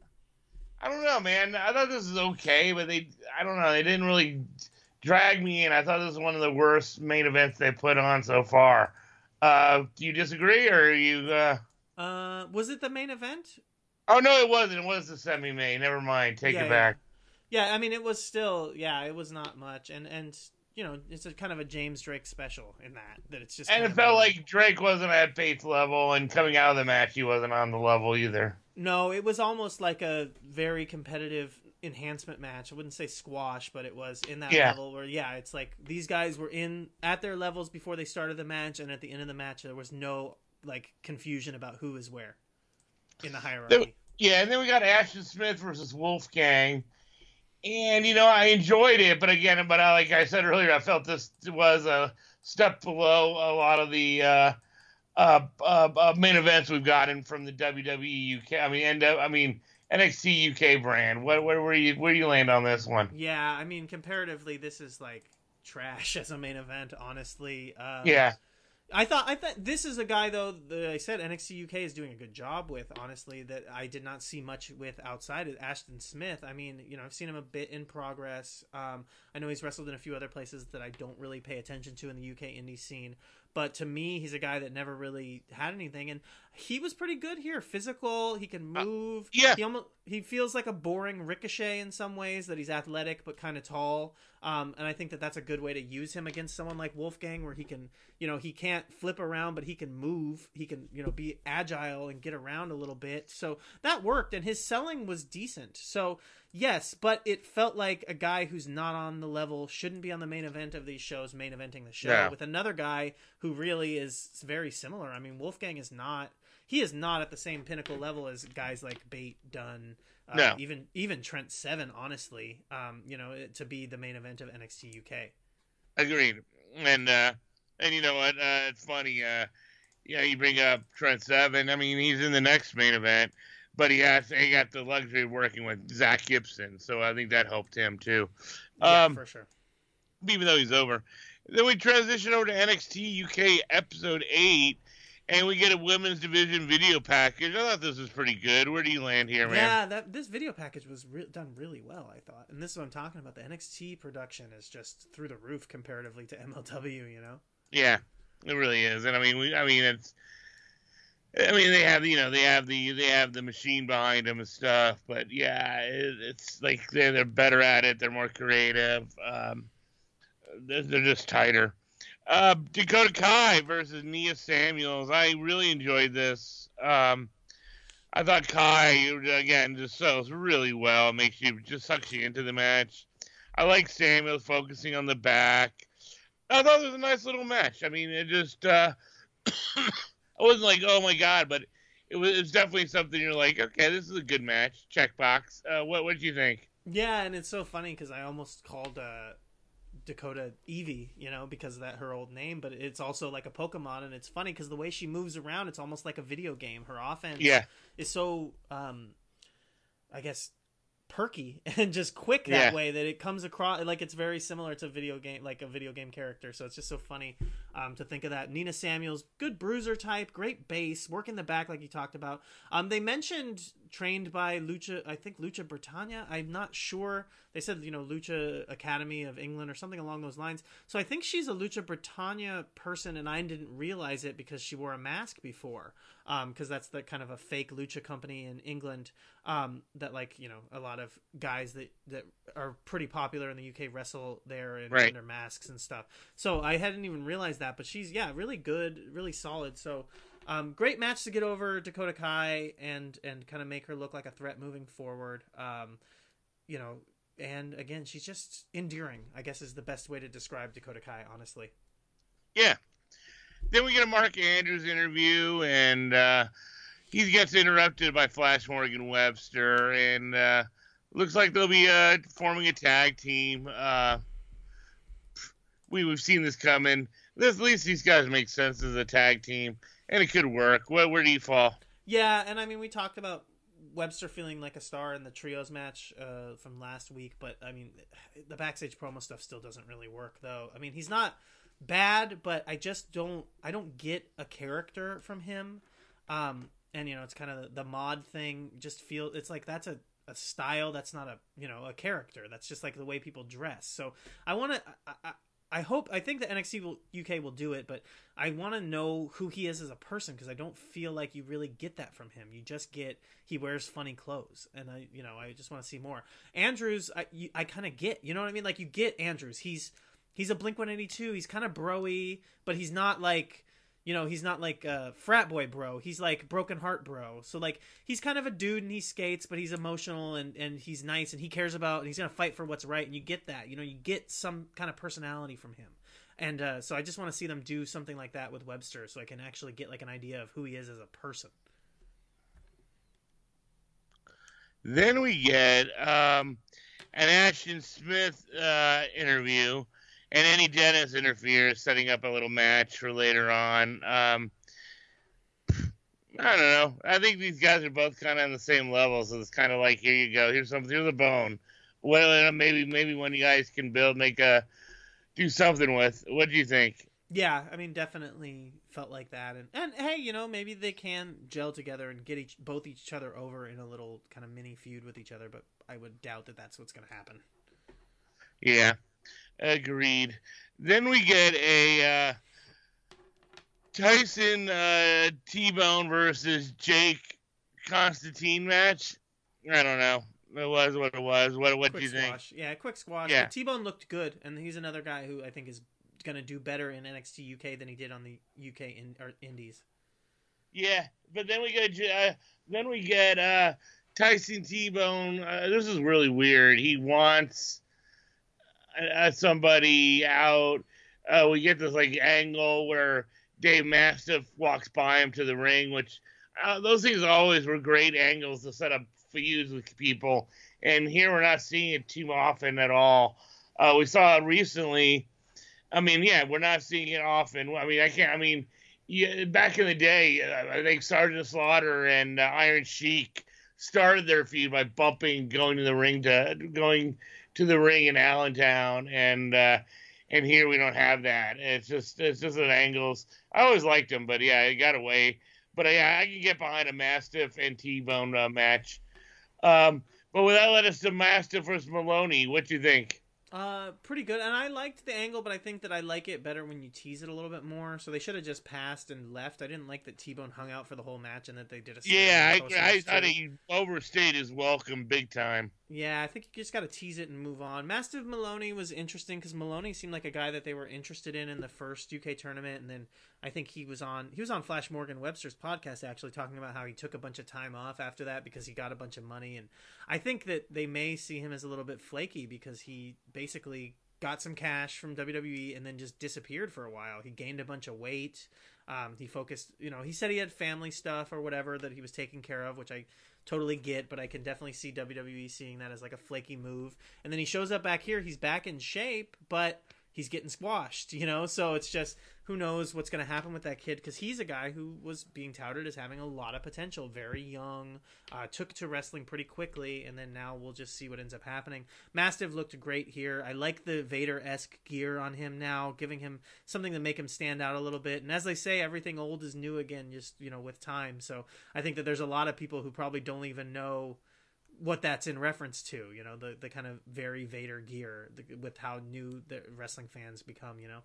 I don't know, man. I thought this was okay, but they, I don't know, they didn't really drag me in. I thought this was one of the worst main events they put on so far. Uh, do you disagree, or are you, uh... Uh, was it the main event? Oh, no, it wasn't. It was the semi-main. Never mind. Take yeah, it back. Yeah. yeah, I mean, it was still, yeah, it was not much. And, and you know, it's a kind of a James Drake special in that, that it's just... And it felt like Drake wasn't at Bates' level, and coming out of the match, he wasn't on the level either. No, it was almost like a very competitive enhancement match. I wouldn't say squash, but it was in that yeah. level where, yeah, it's like these guys were in at their levels before they started the match, and at the end of the match, there was no, like, confusion about who is where in the hierarchy. There, yeah, and then we got Ashton Smith versus Wolfgang. And, you know, I enjoyed it, but again, but I, like I said earlier, I felt this was a step below a lot of the uh, uh, uh, uh, main events we've gotten from the W W E U K. I mean, and uh, I mean N X T U K brand. What, where, where you where do you land on this one? Yeah, I mean, comparatively, this is like trash as a main event. Honestly, uh, yeah. I thought I thought this is a guy though that I said N X T U K is doing a good job with, honestly, that I did not see much with outside of Ashton Smith. I mean, you know, I've seen him a bit in progress. Um, I know he's wrestled in a few other places that I don't really pay attention to in the U K indie scene. But to me, he's a guy that never really had anything, and he was pretty good here. Physical, he can move. Uh, yeah, he almost he feels like a boring Ricochet in some ways. That he's athletic but kind of tall, um, and I think that that's a good way to use him against someone like Wolfgang, where he can, you know, he can't flip around, but he can move. He can, you know, be agile and get around a little bit. So that worked, and his selling was decent. So yes, but it felt like a guy who's not on the level, shouldn't be on the main event of these shows, main eventing the show, yeah. with another guy who really is very similar. I mean, Wolfgang is not, he is not at the same pinnacle level as guys like Bate, Dunn, uh, no. even even Trent Seven, honestly, um, you know, to be the main event of N X T U K. Agreed. And, uh, and you know what, uh, it's funny, uh, yeah, you bring up Trent Seven. I mean, he's in the next main event. But he has he got the luxury of working with Zach Gibson, so I think that helped him too. Yeah, um, for sure. Even though he's over. Then we transition over to N X T U K episode eight, and we get a women's division video package. I thought this was pretty good. Where do you land here, man? Yeah, that this video package was re- done really well, I thought. And this is what I'm talking about. The N X T production is just through the roof comparatively to M L W, you know? Yeah, it really is. And I mean, we, I mean, it's. I mean, they have, you know, they have the they have the machine behind them and stuff, but yeah, it, it's like they're they're better at it. They're more creative. Um, they're, they're just tighter. Uh, Dakota Kai versus Nia Samuels. I really enjoyed this. Um, I thought Kai again just sells really well. Makes you just sucks you into the match. I like Samuels focusing on the back. I thought it was a nice little match. I mean, it just. Uh, I wasn't like, oh my god, but it was, it was definitely something you're like, okay, this is a good match. Checkbox. Uh, what what do you think? Yeah, and it's so funny because I almost called uh, Dakota Evie, you know, because of that her old name, but it's also like a Pokemon, and it's funny because the way she moves around, it's almost like a video game. Her offense yeah. is so, um, I guess, perky and just quick that Yeah. way that it comes across like it's very similar to video game, like a video game character. So it's just so funny um, to think of that. Nina Samuels, good bruiser type, great base, work in the back like you talked about. Um, they mentioned trained by Lucha, I think Lucha Britannia. I'm not sure. They said, you know, Lucha Academy of England or something along those lines. So I think she's a Lucha Britannia person, and I didn't realize it because she wore a mask before. Um, because that's the kind of a fake lucha company in England um, that, like, you know, a lot of guys that, that are pretty popular in the U K wrestle there and Right. under masks and stuff. So I hadn't even realized that, but she's, yeah, really good, really solid. So um, great match to get over Dakota Kai and, and kind of make her look like a threat moving forward. Um, you know, and again, she's just endearing, I guess is the best way to describe Dakota Kai, honestly. Yeah. Then we get a Mark Andrews interview, and uh, he gets interrupted by Flash Morgan Webster, and uh, looks like they'll be uh, forming a tag team. Uh, we, we've seen this coming. This, at least these guys make sense as a tag team, and it could work. Where, where do you fall? Yeah, and I mean, we talked about Webster feeling like a star in the trios match uh, from last week, but I mean, the backstage promo stuff still doesn't really work, though. I mean, he's not bad, but I just don't I don't get a character from him. Um, and you know, it's kind of the, the mod thing. Just feel it's like that's a, a style. That's not a you know a character. That's just like the way people dress. So I want to. I, I, I hope I think that N X T will, U K will do it, but I want to know who he is as a person because I don't feel like you really get that from him. You just get he wears funny clothes, and I you know I just want to see more. Andrews, I you, I kind of get, you know what I mean? Like you get Andrews. He's He's a Blink one eighty-two. He's kind of bro-y, but he's not like, you know, he's not like a frat boy bro. He's like broken heart bro. So like he's kind of a dude and he skates, but he's emotional and, and he's nice and he cares about and he's going to fight for what's right. And you get that, you know, you get some kind of personality from him. And uh, so I just want to see them do something like that with Webster so I can actually get like an idea of who he is as a person. Then we get um, an Ashton Smith uh, interview. And Eddie Dennis interferes, setting up a little match for later on. Um, I don't know. I think these guys are both kind of on the same level, so it's kind of like, here you go. Here's something. Here's a bone. Well, maybe maybe one of you guys can build, make a, do something with. What do you think? Yeah, I mean, definitely felt like that. And and hey, you know, maybe they can gel together and get each both each other over in a little kind of mini feud with each other. But I would doubt that that's what's going to happen. Yeah. Agreed. Then we get a uh, Tyson uh, T-Bone versus Jake Constantine match. I don't know. It was what it was. What What do you squash. think? Yeah, quick squash. Yeah. But T-Bone looked good, and he's another guy who I think is going to do better in N X T U K than he did on the U K in, or Indies. Yeah, but then we get uh, then we get uh, Tyson T-Bone. Uh, this is really weird. He wants Uh, somebody out. Uh, we get this like angle where Dave Mastiff walks by him to the ring, which uh, those things always were great angles to set up feuds with people. And here we're not seeing it too often at all. Uh, we saw it recently. I mean, yeah, we're not seeing it often. I mean, I can't. I mean, yeah, back in the day, uh, I think Sergeant Slaughter and uh, Iron Sheik started their feud by bumping, going to the ring to going. to the ring in Allentown, and uh, and here we don't have that. It's just it's just an angles. I always liked him, but yeah, it got away. But yeah, I can get behind a Mastiff and T-Bone uh, match. Um, but with that led us to Mastiff versus Maloney. What do you think? Uh, pretty good, and I liked the angle, but I think that I like it better when you tease it a little bit more. So they should have just passed and left. I didn't like that T-Bone hung out for the whole match and that they did a Yeah, I, I thought he overstayed his welcome big time. Yeah, I think you just got to tease it and move on. Mastiff Maloney was interesting because Maloney seemed like a guy that they were interested in in the first U K tournament, and then I think he was on he was on Flash Morgan Webster's podcast actually talking about how he took a bunch of time off after that because he got a bunch of money, and I think that they may see him as a little bit flaky because he basically got some cash from W W E and then just disappeared for a while. He gained a bunch of weight. Um, he focused, you know, he said he had family stuff or whatever that he was taking care of, which I totally get, but I can definitely see W W E seeing that as like a flaky move. And then he shows up back here. He's back in shape, but he's getting squashed, you know? So it's just, who knows what's going to happen with that kid, because he's a guy who was being touted as having a lot of potential, very young, uh, took to wrestling pretty quickly, and then now we'll just see what ends up happening. Mastiff looked great here. I like the Vader-esque gear on him now, giving him something to make him stand out a little bit. And as they say, everything old is new again, just, you know, with time. So I think that there's a lot of people who probably don't even know what that's in reference to, you know, the, the kind of very Vader gear the, with how new the wrestling fans become, you know?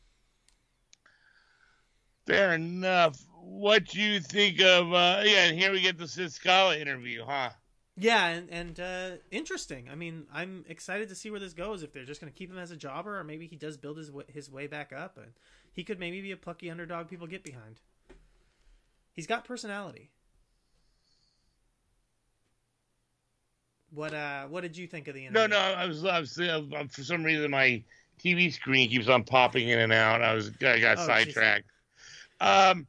Fair enough. What you think of, uh, yeah, and here we get the Sid Scala interview, huh? Yeah, and, and uh, interesting. I mean, I'm excited to see where this goes, if they're just going to keep him as a jobber, or maybe he does build his, his way back up, and he could maybe be a plucky underdog people get behind. He's got personality. What uh? What did you think of the interview? No, no, I was, I was, uh, for some reason my T V screen keeps on popping in and out. I was, I got Oh, sidetracked. Um,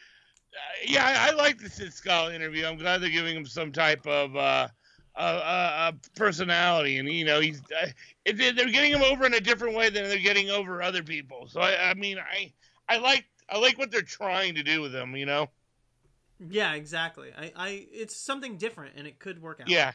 yeah, I, I like the Sid Scala interview. I'm glad they're giving him some type of uh, uh, uh personality, and you know, he's uh, it, they're getting him over in a different way than they're getting over other people. So I, I mean, I, I like, I like what they're trying to do with him. You know. Yeah, exactly. I, I, it's something different, and it could work out. Yeah.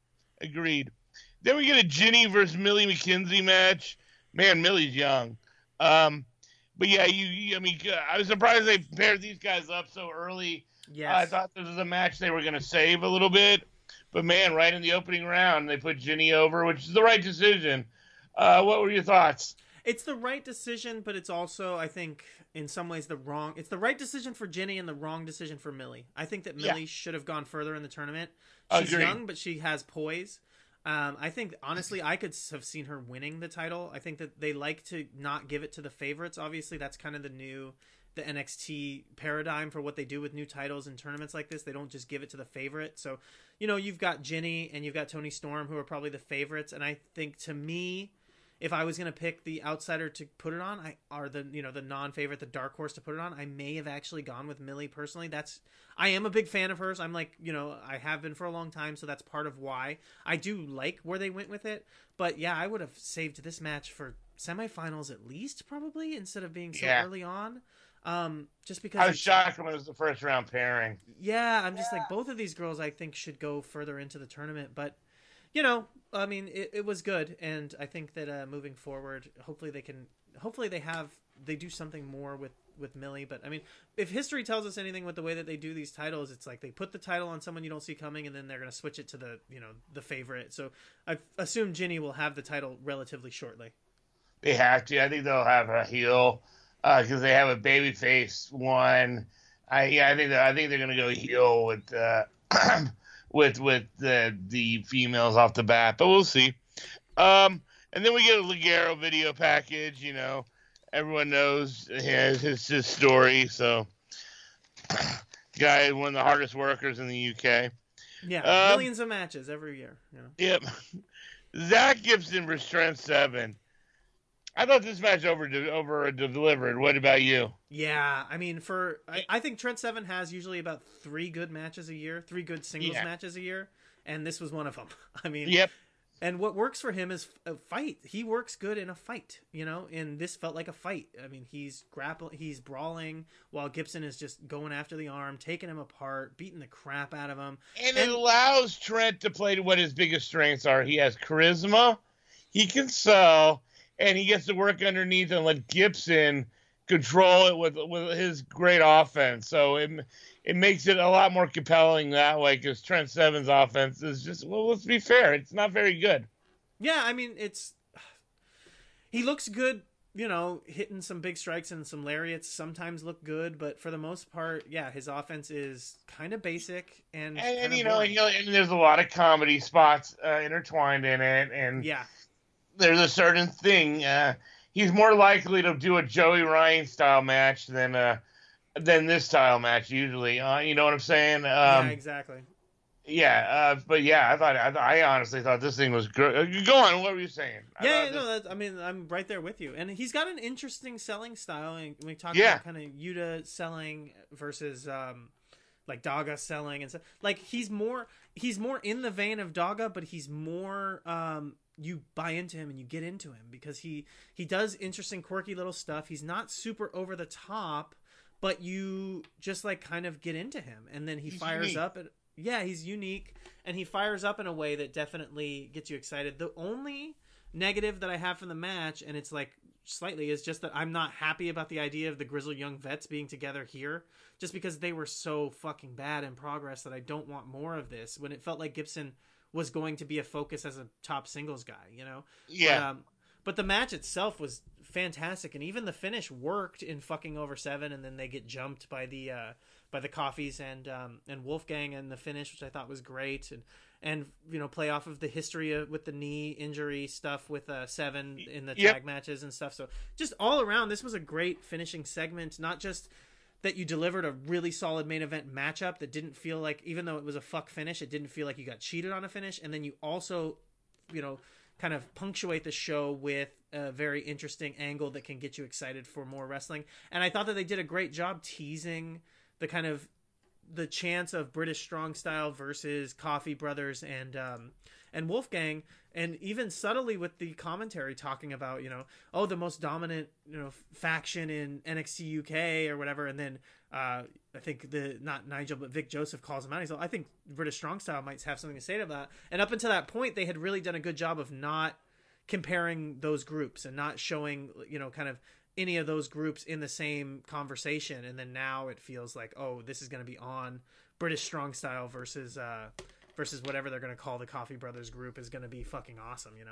Agreed. Then we get a Ginny versus Millie McKenzie match. Man, Millie's young. Um, but yeah, you, you. I mean, I was surprised they paired these guys up so early. Yes. Uh, I thought this was a match they were going to save a little bit. But man, right in the opening round, they put Ginny over, which is the right decision. Uh, what were your thoughts? It's the right decision, but it's also, I think, in some ways the wrong. It's the right decision for Ginny and the wrong decision for Millie. I think that Millie yeah. should have gone further in the tournament. She's Agreed. young, but she has poise. Um, I think, honestly, I could have seen her winning the title. I think that they like to not give it to the favorites. Obviously, that's kind of the new, the N X T paradigm for what they do with new titles in tournaments like this. They don't just give it to the favorite. So, you know, you've got Ginny and you've got Toni Storm, who are probably the favorites. And I think, to me, if I was going to pick the outsider to put it on, I are the, you know, the non-favorite, the dark horse to put it on, I may have actually gone with Millie personally. That's, I am a big fan of hers. I'm like, you know, I have been for a long time, so that's part of why I do like where they went with it. But yeah, I would have saved this match for semifinals at least, probably, instead of being so yeah. early on. Um, just because I was shocked when it was the first round pairing. Yeah, I'm just yeah. like, both of these girls I think should go further into the tournament, but you know, I mean, it, it was good, and I think that uh, moving forward, hopefully they can, hopefully they have, they do something more with, with Millie. But I mean, if history tells us anything with the way that they do these titles, it's like they put the title on someone you don't see coming, and then they're going to switch it to the, you know, the favorite. So I assume Ginny will have the title relatively shortly. They have to. I think they'll have a heel because uh, they have a babyface one. I yeah, I think that, I think they're going to go heel with. Uh, with with the the females off the bat, but we'll see. Um, and then we get a Ligero video package. You know, everyone knows his his, his story. So, guy, one of the hardest workers in the U K. Yeah, um, millions of matches every year. You know? Yep. Zach Gibson versus Trent Seven. I thought this match over over delivered. What about you? Yeah, I mean, for I, I think Trent Seven has usually about three good matches a year, three good singles yeah. matches a year, and this was one of them. I mean, yep. And what works for him is a fight. He works good in a fight, you know. And this felt like a fight. I mean, he's grappling, he's brawling, while Gibson is just going after the arm, taking him apart, beating the crap out of him, and, and it allows Trent to play to what his biggest strengths are. He has charisma, he can sell. And he gets to work underneath and let Gibson control it with with his great offense. So it it makes it a lot more compelling that way, because Trent Seven's offense is just, well, let's be fair, it's not very good. Yeah, I mean, it's he looks good, you know, hitting some big strikes and some lariats sometimes look good, but for the most part, yeah, his offense is kind of basic and and, and you know, and, you know, and there's a lot of comedy spots uh, intertwined in it, and yeah. There's a certain thing. Uh, he's more likely to do a Joey Ryan style match than uh, than this style match usually. Uh, you know what I'm saying? Um, yeah, exactly. Yeah, uh, but yeah, I thought I, I honestly thought this thing was good. Go on. What were you saying? Yeah, yeah no, that's, I mean, I'm right there with you. And he's got an interesting selling style. And we talked yeah. about kind of Yuta selling versus um, like Daga selling and stuff. Like he's more he's more in the vein of Daga, but he's more. Um, you buy into him and you get into him because he he does interesting, quirky little stuff. He's not super over the top, but you just like kind of get into him, and then he he's fires unique. up. At, yeah, he's unique, and he fires up in a way that definitely gets you excited. The only negative that I have from the match, and it's like slightly, is just that I'm not happy about the idea of the Grizzled Young Vets being together here, just because they were so fucking bad in Progress that I don't want more of this when it felt like Gibson was going to be a focus as a top singles guy, you know? Yeah. But, um, but the match itself was fantastic, and even the finish worked in fucking over seven, and then they get jumped by the uh, by the Coffees and um, and Wolfgang in the finish, which I thought was great, and and you know play off of the history of, with the knee injury stuff with uh, Seven in the Yep. tag matches and stuff. So just all around, this was a great finishing segment. Not just that you delivered a really solid main event matchup that didn't feel like, even though it was a fuck finish, it didn't feel like you got cheated on a finish, and then you also, you know, kind of punctuate the show with a very interesting angle that can get you excited for more wrestling. And I thought that they did a great job teasing the kind of the chance of British Strong Style versus Coffee Brothers and um, and Wolfgang, and even subtly with the commentary talking about, you know, oh, the most dominant, you know, faction in N X T U K or whatever, and then uh, I think the not Nigel but Vic Joseph calls him out. He's like, I think British Strong Style might have something to say to that. And up until that point, they had really done a good job of not comparing those groups and not showing, you know, kind of any of those groups in the same conversation. And then now it feels like, oh, this is going to be on British Strong Style versus uh versus whatever they're going to call the Coffee Brothers group is going to be fucking awesome, you know?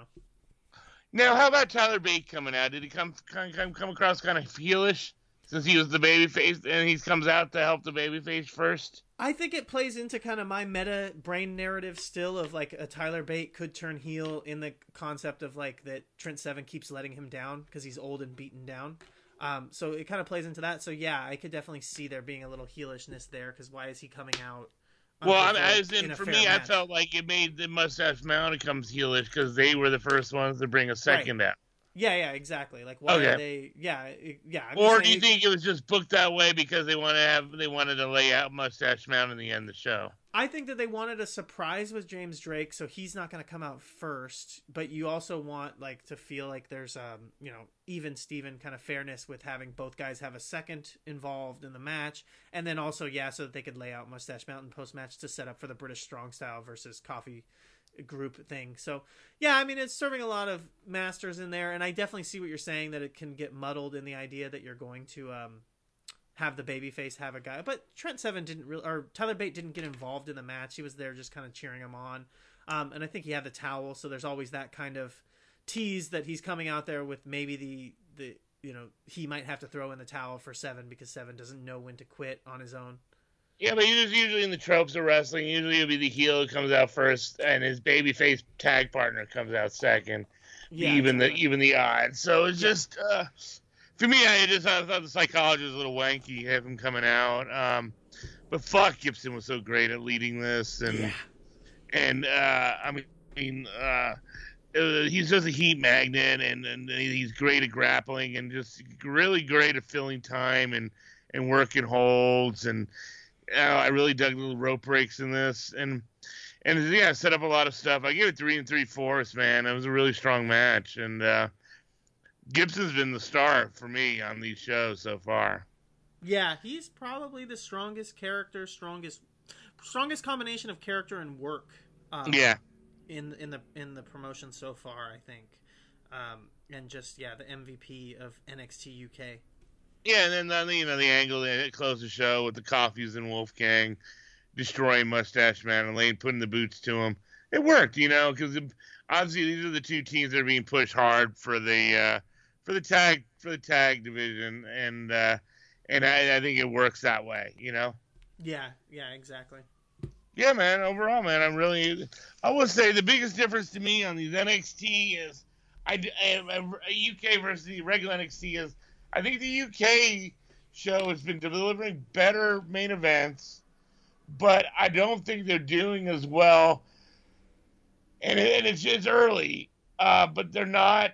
Now, how about Tyler Bate coming out? Did he come come, come across kind of heelish since he was the babyface, and he comes out to help the babyface first? I think it plays into kind of my meta brain narrative still of like a Tyler Bate could turn heel in the concept of like that Trent Seven keeps letting him down because he's old and beaten down. Um, so it kind of plays into that. So yeah, I could definitely see there being a little heelishness there because why is he coming out? Well, I mean, unprovoked as in, in a for fair me, match? I felt like it made the Mustache Mountain comes heelish because they were the first ones to bring a second out. Yeah, yeah, exactly. Like, why Okay. are they? Yeah, it- yeah. I'm Or just do you saying- think it was just booked that way because they want to have they wanted to lay out Mustache Mountain at the end of the show? I think that they wanted a surprise with James Drake, so he's not going to come out first. But you also want like to feel like there's um you know even Steven kind of fairness with having both guys have a second involved in the match, and then also yeah, so that they could lay out Mustache Mountain post match to set up for the British Strong Style versus Coffee group thing. So yeah, I mean it's serving a lot of masters in there, and I definitely see what you're saying that it can get muddled in the idea that you're going to um have the babyface have a guy, but Trent Seven didn't really, or Tyler Bate didn't get involved in the match. He was there just kind of cheering him on, um, and I think he had the towel, so there's always that kind of tease that he's coming out there with maybe the the you know he might have to throw in the towel for Seven because Seven doesn't know when to quit on his own. Yeah, but usually, usually in the tropes of wrestling, usually it'll be the heel who comes out first, and his babyface tag partner comes out second. Yeah, even exactly. the even the odds. So it's just uh, for me. I just I thought the psychology was a little wanky, have him coming out. Um, but fuck, Gibson was so great at leading this, and Yeah. and uh, I mean, uh, uh, he's just a heat magnet, and, and he's great at grappling, and just really great at filling time and and working holds, and uh, I really dug the little rope breaks in this, and. And yeah, set up a lot of stuff. I give it three and three fourths, man. It was a really strong match, and uh, Gibson's been the star for me on these shows so far. Yeah, he's probably the strongest character, strongest, strongest combination of character and work. Um, Yeah, in in the in the promotion so far, I think, um, and just yeah, the M V P of N X T U K. yeah, and then uh, you know the angle that closed the show with the Coffees and Wolfgang destroying Mustache Man and Lane putting the boots to him. It worked, you know, because obviously these are the two teams that are being pushed hard for the uh, for the tag for the tag division, and uh, and I, I think it works that way, you know. Yeah, yeah, exactly. Yeah, man. Overall, man, I'm really. I will say the biggest difference to me on these N X T is, I, I, I U K versus the regular N X T is, I think the U K show has been delivering better main events, but I don't think they're doing as well. And, it, and it's it's early, uh, but they're not.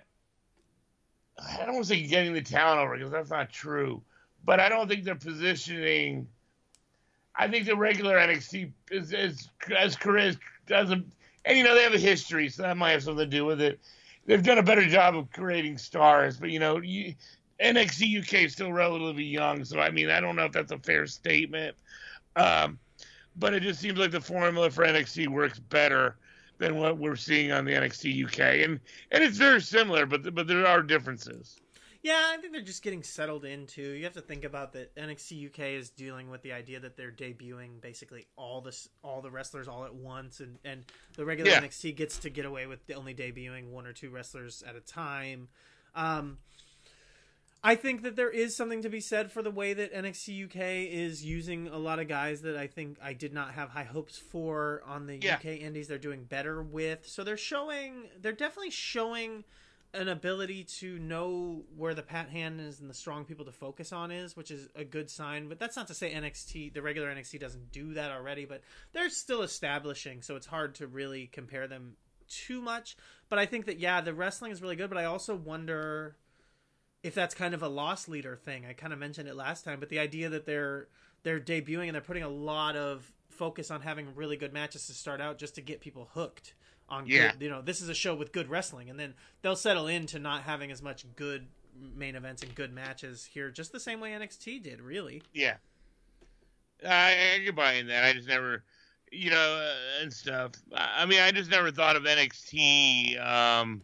I don't want to say getting the talent over because that's not true, but I don't think they're positioning. I think the regular N X T is is as charisma doesn't and you know they have a history, so that might have something to do with it. They've done a better job of creating stars, but you know, you, N X T U K is still relatively young, so I mean, I don't know if that's a fair statement. Um, but it just seems like the formula for N X T works better than what we're seeing on the N X T U K, and and it's very similar, but but there are differences. Yeah, I think they're just getting settled into. You have to think about that. N X T U K is dealing with the idea that they're debuting basically all this, all the wrestlers all at once, and, and the regular Yeah. N X T gets to get away with only debuting one or two wrestlers at a time. Um, I think that there is something to be said for the way that N X T U K is using a lot of guys that I think I did not have high hopes for on the Yeah. U K Indies. They're doing better with, so they're showing, they're definitely showing an ability to know where the pat hand is and the strong people to focus on is, which is a good sign. But that's not to say N X T, the regular N X T, doesn't do that already, but they're still establishing, so it's hard to really compare them too much. But I think that, yeah, the wrestling is really good, but I also wonder if that's kind of a loss leader thing. I kind of mentioned it last time, but the idea that they're they're debuting and they're putting a lot of focus on having really good matches to start out just to get people hooked on Yeah. good, you know, this is a show with good wrestling, and then they'll settle into not having as much good main events and good matches here, just the same way N X T did, really. Yeah, I, I can buy in that. I just never, you know, uh, and stuff. I I mean, I just never thought of N X T um,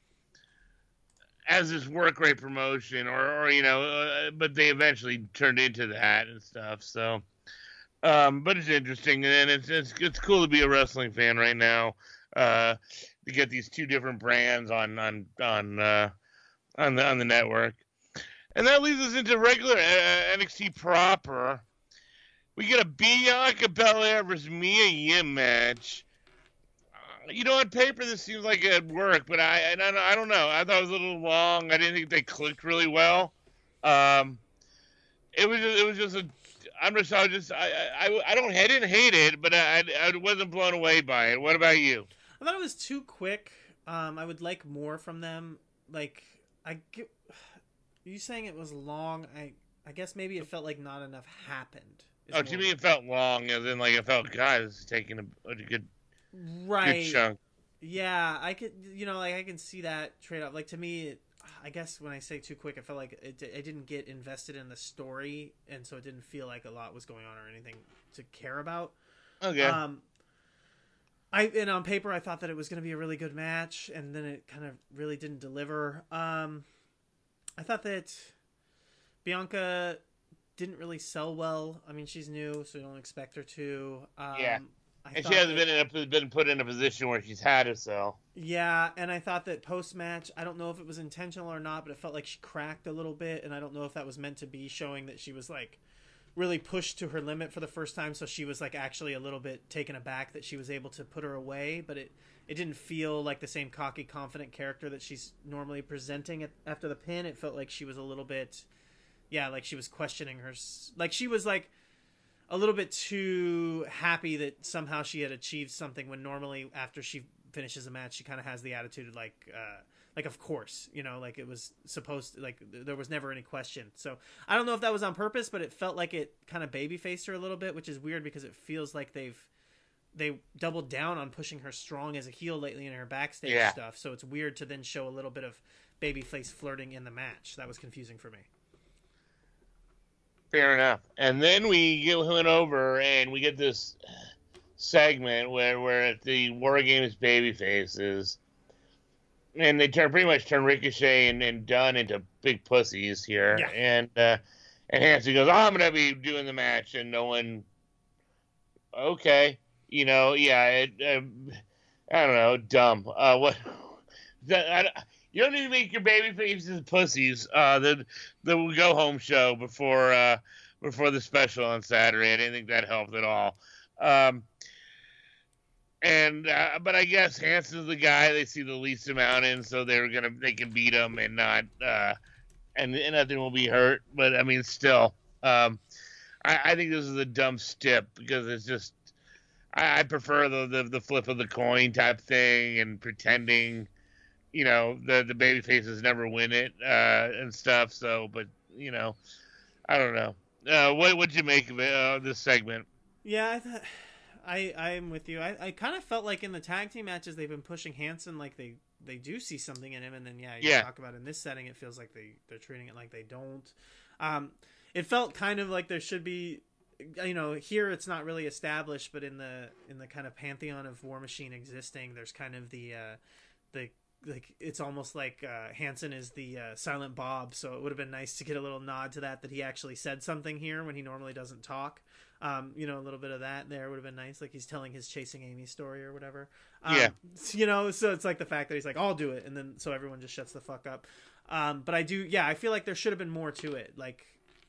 as this work rate promotion, or, or you know, uh, but they eventually turned into that and stuff. So, um, but it's interesting, and it's it's it's cool to be a wrestling fan right now. Uh, to get these two different brands on on on uh, on the on the network, and that leads us into regular uh, N X T proper. We get a Bianca Belair versus Mia Yim match. Uh, you know, on paper this seems like it'd work, but I I don't I don't know. I thought it was a little long. I didn't think they clicked really well. Um, it was just, it was just a. I'm just I was just I I I don't I didn't hate it, but I I wasn't blown away by it. What about you? I thought it was too quick. Um, I would like more from them. Like, I get, you saying it was long. I I guess maybe it felt like not enough happened. is Oh, to more- me it felt long, as in like it felt God, this is taking a, a good right. good chunk. Yeah, I could, you know, like I can see that trade off. Like to me, it, I guess when I say too quick, I felt like it, I didn't get invested in the story, and so it didn't feel like a lot was going on or anything to care about. Okay. Um, I and on paper I thought that it was going to be a really good match, and then it kind of really didn't deliver. Um, I thought that Bianca didn't really sell well. I mean, she's new, so you don't expect her to. Um, Yeah. I And thought she hasn't that- been in a, been put in a position where she's had to sell. Yeah, and I thought that post match, I don't know if it was intentional or not, but it felt like she cracked a little bit, and I don't know if that was meant to be showing that she was like really pushed to her limit for the first time, so she was like actually a little bit taken aback that she was able to put her away, but it it didn't feel like the same cocky, confident character that she's normally presenting at, after the pin. It felt like she was a little bit, yeah, like she was questioning her, s- like she was like a little bit too happy that somehow she had achieved something, when normally after she finishes a match she kind of has the attitude like uh like of course, you know, like it was supposed to, like there was never any question. So I don't know if that was on purpose, but it felt like it kind of baby faced her a little bit, which is weird because it feels like they've they doubled down on pushing her strong as a heel lately in her backstage Yeah. stuff, so it's weird to then show a little bit of babyface flirting in the match. That was confusing for me. Fair enough. And then we get went over and we get this segment where where at the War Games baby faces, and they turn pretty much turn Ricochet and, and Dunn into big pussies here. Yeah. And uh, and Hanson goes, oh, I'm gonna be doing the match, and no one. Okay, you know, yeah, it, uh, I don't know, dumb. Uh, what? That, I, you don't need to make your baby faces pussies. Uh, the the go home show before uh before the special on Saturday. I didn't think that helped at all. Um, and uh, but I guess Hanson's the guy they see the least amount in, so they're gonna they can beat him and not uh and, and nothing will be hurt. But I mean, still, um, I, I think this is a dumb stip because it's just I, I prefer the, the the flip of the coin type thing and pretending. You know, the the baby faces never win it uh, and stuff. So, but you know, I don't know. Uh, what what'd you make of it, uh, this segment? Yeah, I thought I I'm with you. I, I kind of felt like in the tag team matches they've been pushing Hanson like they, they do see something in him, and then yeah, you Yeah. talk about in this setting it feels like they they're treating it like they don't. Um, it felt kind of like there should be, you know, here it's not really established, but in the in the kind of pantheon of War Machine existing, there's kind of the uh, the like it's almost like uh, Hanson is the uh, Silent Bob, so it would have been nice to get a little nod to that that he actually said something here when he normally doesn't talk. Um, you know, a little bit of that there would have been nice, like he's telling his Chasing Amy story or whatever. Um, Yeah. You know, so it's like the fact that he's like, I'll do it, and then so everyone just shuts the fuck up. Um, but I do, yeah, I feel like there should have been more to it. Like,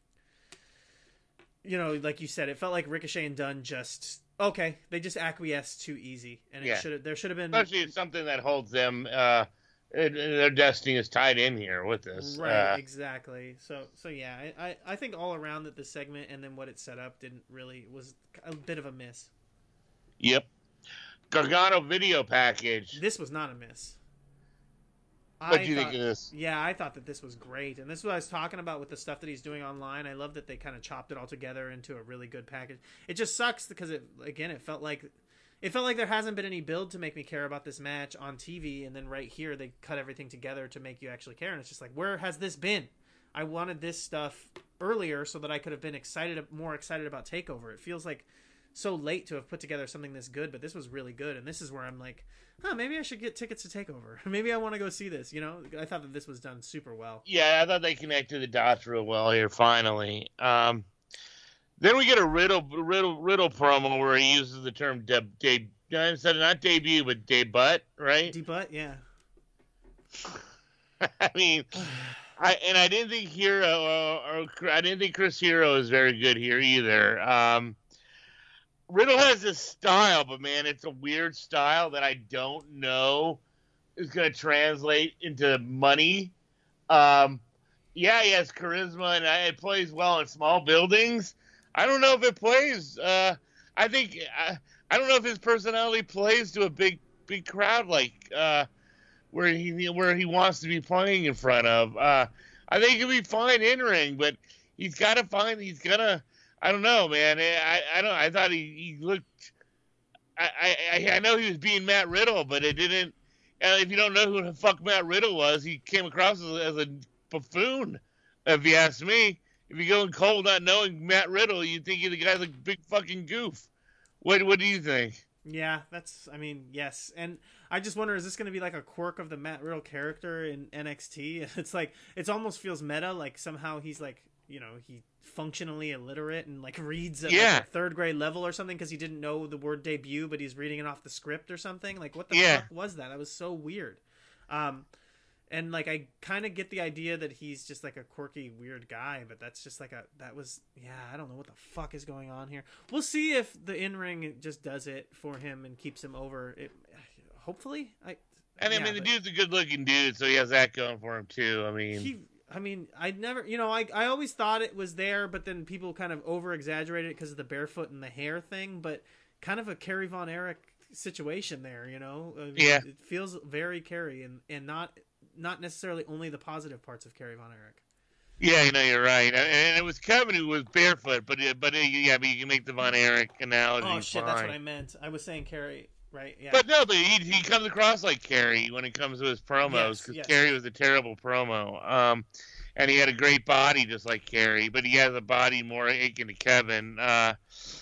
you know, like you said, it felt like Ricochet and Dunn just okay, they just acquiesced too easy, and it Yeah. should have there should have been Especially it's something that holds them. Uh, it, their destiny is tied in here with this. right, Uh, exactly. So, so yeah, I, I, I think all around that the segment and then what it set up didn't really was a bit of a miss. Yep. Gargano video package. This was not a miss. What I do you thought- think of this? Yeah, I thought that this was great, and this is what I was talking about with the stuff that he's doing online. I love that they kind of chopped it all together into a really good package. It just sucks because it again, it felt like it felt like there hasn't been any build to make me care about this match on T V, and then right here they cut everything together to make you actually care, and it's just like, where has this been? I wanted this stuff earlier so that I could have been excited, more excited about TakeOver. It feels like so late to have put together something this good, but this was really good, and this is where I'm like, huh, maybe I should get tickets to TakeOver. Maybe I want to go see this. You know, I thought that this was done super well. Yeah, I thought they connected the dots real well here. Finally, um, then we get a Riddle Riddle Riddle promo where he uses the term deb, deb instead of not debut but debut, right? D-Butt, yeah. I mean, I and I didn't think Hero uh, or I didn't think Chris Hero is very good here either. Um, Riddle has this style, but man, it's a weird style that I don't know is going to translate into money. Um, yeah, he has charisma and it plays well in small buildings. I don't know if it plays. Uh, I think I, I don't know if his personality plays to a big big crowd like uh, where he where he wants to be playing in front of. Uh, I think he'll be fine in ring, but he's got to find. He's gonna. I don't know, man. I I don't. I thought he, he looked. I, I I know he was being Matt Riddle, but it didn't. Uh, if you don't know who the fuck Matt Riddle was, he came across as, as a buffoon. If you ask me, if you go in cold not knowing Matt Riddle, you think the guy's a big fucking goof. What What do you think? Yeah, that's, I mean, yes. And I just wonder, is this going to be like a quirk of the Matt Riddle character in N X T? It's like, it almost feels meta, like somehow he's like, you know, he functionally illiterate and like reads at Yeah. like a third grade level or something because he didn't know the word debut, but he's reading it off the script or something. Like, what the Yeah. fuck was that? That was so weird. Um, and like, I kind of get the idea that he's just like a quirky, weird guy, but that's just like a, that was, yeah, I don't know what the fuck is going on here. We'll see if the in-ring just does it for him and keeps him over. It, hopefully. I, And I yeah, mean, the but dude's a good-looking dude, so he has that going for him too. I mean, he, I mean, I never, you know, I, I always thought it was there, but then people kind of over-exaggerated it because of the barefoot and the hair thing, but kind of a Kerry Von Erich situation there, you know? I mean, Yeah. It feels very Kerry and, and not not necessarily only the positive parts of Kerry Von Erich. yeah, you know, you're right. And it was Kevin who was barefoot, but it, but it, yeah, but you can make the Von Erich analogy. Oh, shit, fine. that's what I meant. I was saying Kerry, right? Yeah. But no, but he, he comes across like Kerry when it comes to his promos Yes, because yes. Kerry was a terrible promo. Um, and he had a great body just like Kerry, but he has a body more akin to Kevin. Uh,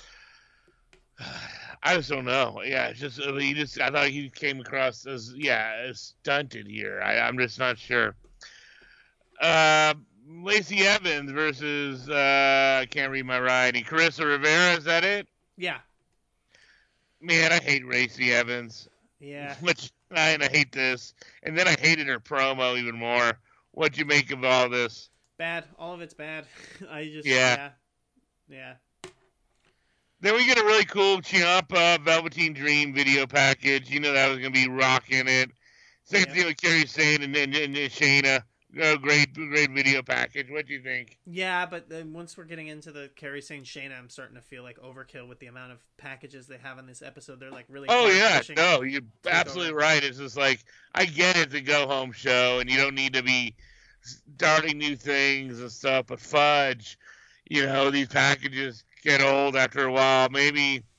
I just don't know. Yeah, it's just he just I thought he came across as yeah as stunted here. I, I'm just not sure. Uh, Lacey Evans versus uh, I can't read my writing. Carissa Rivera, is that it? yeah. Man, I hate Lacey Evans. Yeah. Which I, and I hate this, and then I hated her promo even more. What'd you make of all this? Bad. All of it's bad. I just, Yeah. yeah. Yeah. Then we get a really cool Ciampa Velveteen Dream video package. You know that was gonna be rocking it. Same Yeah. thing with Kerry Sane and, and, and Shayna. Oh, great, great video package. What do you think? Yeah, but then once we're getting into the Kerry Sane Shayna, I'm starting to feel like overkill with the amount of packages they have in this episode. They're like really. Oh hard yeah, pushing. no, you're Take absolutely over. right. It's just like I get it's a go home show, and you don't need to be starting new things and stuff. But fudge, you know these packages get old after a while. Maybe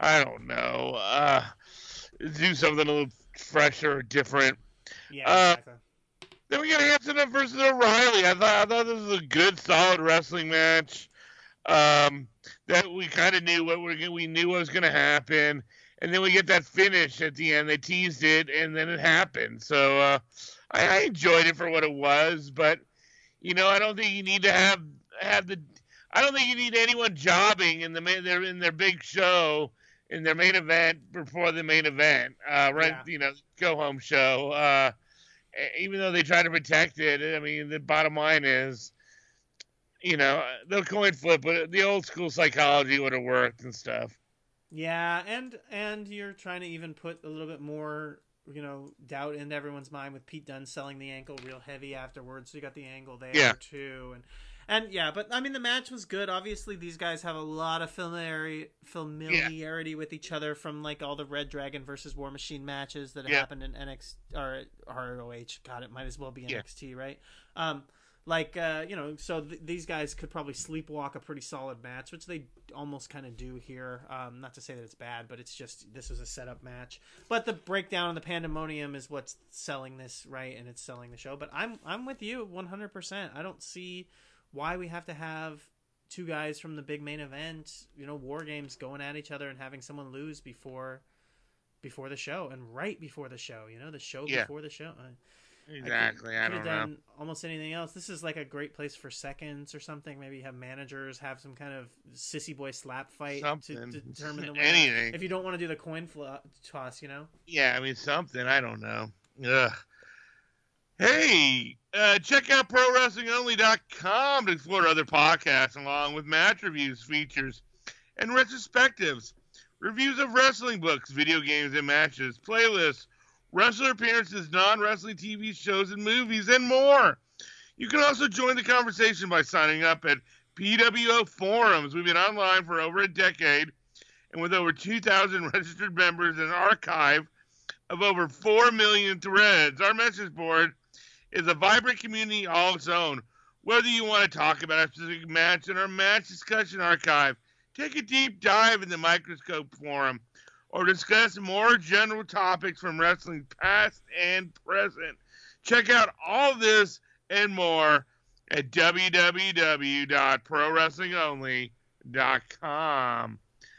I don't know. Uh, do something a little fresher or different. Yeah, Uh, exactly. then we got Hanson versus O'Reilly. I thought I thought this was a good, solid wrestling match. Um, that we kind of knew what we're we knew what was going to happen, and then we get that finish at the end. They teased it, and then it happened. So uh, I, I enjoyed it for what it was, but you know, I don't think you need to have have the. I don't think you need anyone jobbing in the main, their in their big show in their main event before the main event. Uh, right, Yeah. you know, go home show. Uh, e- even though they try to protect it, I mean, the bottom line is, you know, the coin flip, but the old school psychology would have worked and stuff. Yeah, and and you're trying to even put a little bit more, you know, doubt into everyone's mind with Pete Dunne selling the ankle real heavy afterwards. So you got the angle there Yeah. too, and and yeah, but I mean the match was good. Obviously, these guys have a lot of familiarity familiarity with each other from like all the Red Dragon versus War Machine matches that Yeah. happened in N X T or R O H. God, it might as well be Yeah. N X T, right? Um, like uh, you know, so th- these guys could probably sleepwalk a pretty solid match, which they almost kind of do here. Um, not to say that it's bad, but it's just this was a setup match. But the breakdown and the pandemonium is what's selling this, right? And it's selling the show. But I'm I'm with you one hundred percent. I don't see why we have to have two guys from the big main event, you know, War Games going at each other and having someone lose before before the show and right before the show. You know, the show Yeah. before the show. I, Exactly. I, could don't have know. done almost anything else. This is like a great place for seconds or something. Maybe have managers have some kind of sissy boy slap fight to, Something. to determine the winner. Anything. If you don't want to do the coin fl- toss, you know. Yeah, I mean something. I don't know. Ugh. Hey, uh, check out Pro Wrestling Only dot com to explore other podcasts along with match reviews, features, and retrospectives, reviews of wrestling books, video games and matches, playlists, wrestler appearances, non-wrestling T V shows and movies, and more. You can also join the conversation by signing up at P W O Forums. We've been online for over a decade, and with over two thousand registered members and an archive of over four million threads, our message board is a vibrant community all its own. Whether you want to talk about a specific match in our match discussion archive, take a deep dive in the Microscope Forum, or discuss more general topics from wrestling past and present, check out all this and more at w w w dot pro wrestling only dot com.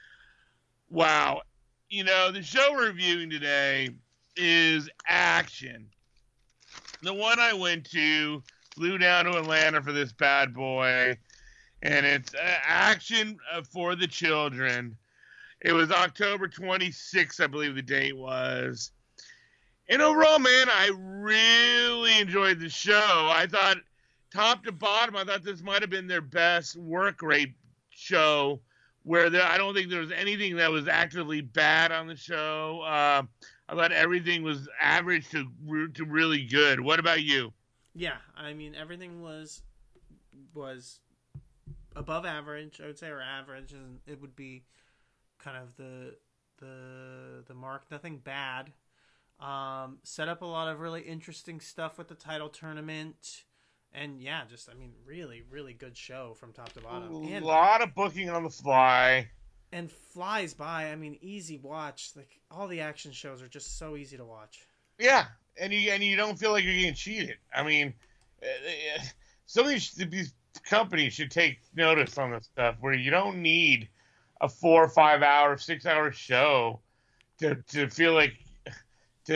Wow. You know, the show we're reviewing today is Action. The one I went to, flew down to Atlanta for this bad boy, and it's uh, Action uh, for the Children. It was October twenty-sixth, I believe the date was. And overall, man, I really enjoyed the show. I thought, top to bottom, I thought this might have been their best work rate show, where there, I don't think there was anything that was actively bad on the show. Uh, I thought everything was average to to really good. What about you? Yeah, I mean everything was was above average, I would say, or average, and it would be kind of the the the mark. Nothing bad. Um, set up a lot of really interesting stuff with the title tournament, and yeah, just I mean, really, really good show from top to bottom. A And lot of booking on the fly. and flies by. I mean, easy watch. Like all the action shows are just so easy to watch. Yeah, and you and you don't feel like you're getting cheated. I mean, uh, some of these, these companies should take notice on this stuff, where you don't need a four or five hour, six hour show to to feel like to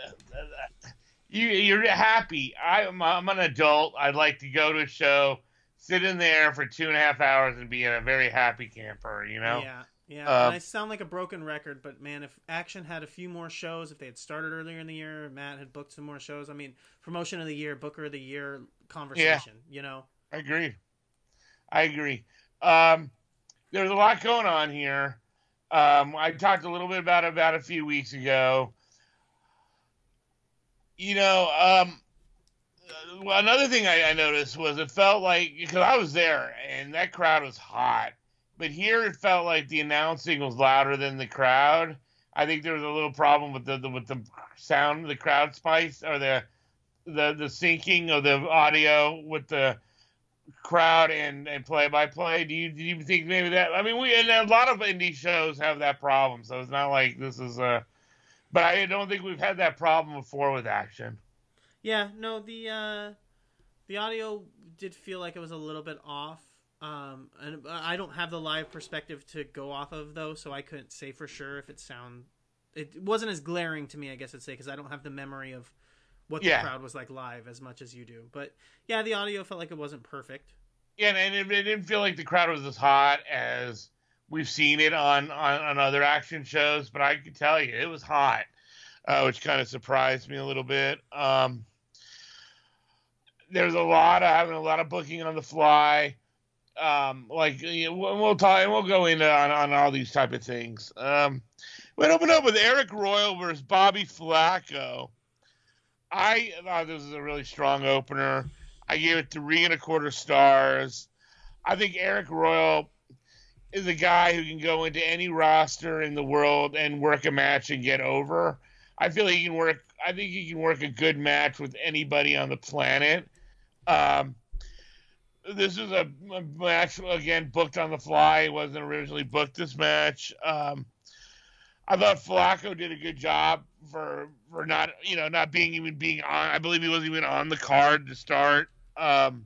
you you're happy. I'm I'm an adult. I'd like to go to a show, sit in there for two and a half hours, and be a very happy camper. You know. Yeah. Yeah, Um, and I sound like a broken record, but man, if Action had a few more shows, if they had started earlier in the year, Matt had booked some more shows. I mean, promotion of the year, Booker of the year conversation. You know. I agree. I agree. Um, there's a lot going on here. Um, I talked a little bit about it about a few weeks ago. You know, um, well, another thing I, I noticed was it felt like, because I was there and that crowd was hot, but here it felt like the announcing was louder than the crowd. I think there was a little problem with the, the with the sound, the crowd spice, or the the the syncing of the audio with the crowd and and play by play. Do you do you think maybe that? I mean, we and a lot of indie shows have that problem, so it's not like this is a. But I don't think we've had that problem before with Action. Yeah, no, the uh, the audio did feel like it was a little bit off. Um, and I don't have the live perspective to go off of though, so I couldn't say for sure if it sound. It wasn't as glaring to me, I guess I'd say, because I don't have the memory of what the Yeah. crowd was like live as much as you do. But yeah, the audio felt like it wasn't perfect. Yeah, and it, it didn't feel like the crowd was as hot as we've seen it on on, on other Action shows. But I can tell you, it was hot, uh, which kind of surprised me a little bit. Um, there's a lot of having a lot of booking on the fly. Um, like you know, we'll, we'll talk, and we'll go into on, on all these type of things. Um, we'll open up with Eric Royal versus Bobby Flacco. I thought this was a really strong opener. I gave it three and a quarter stars. I think Eric Royal is a guy who can go into any roster in the world and work a match and get over. I feel he can work. I think he can work a good match with anybody on the planet. Um, This is a, a match, again, booked on the fly. It wasn't originally booked, this match. Um, I thought Flacco did a good job for for not, you know, not being even being on. I believe he wasn't even on the card to start. Um,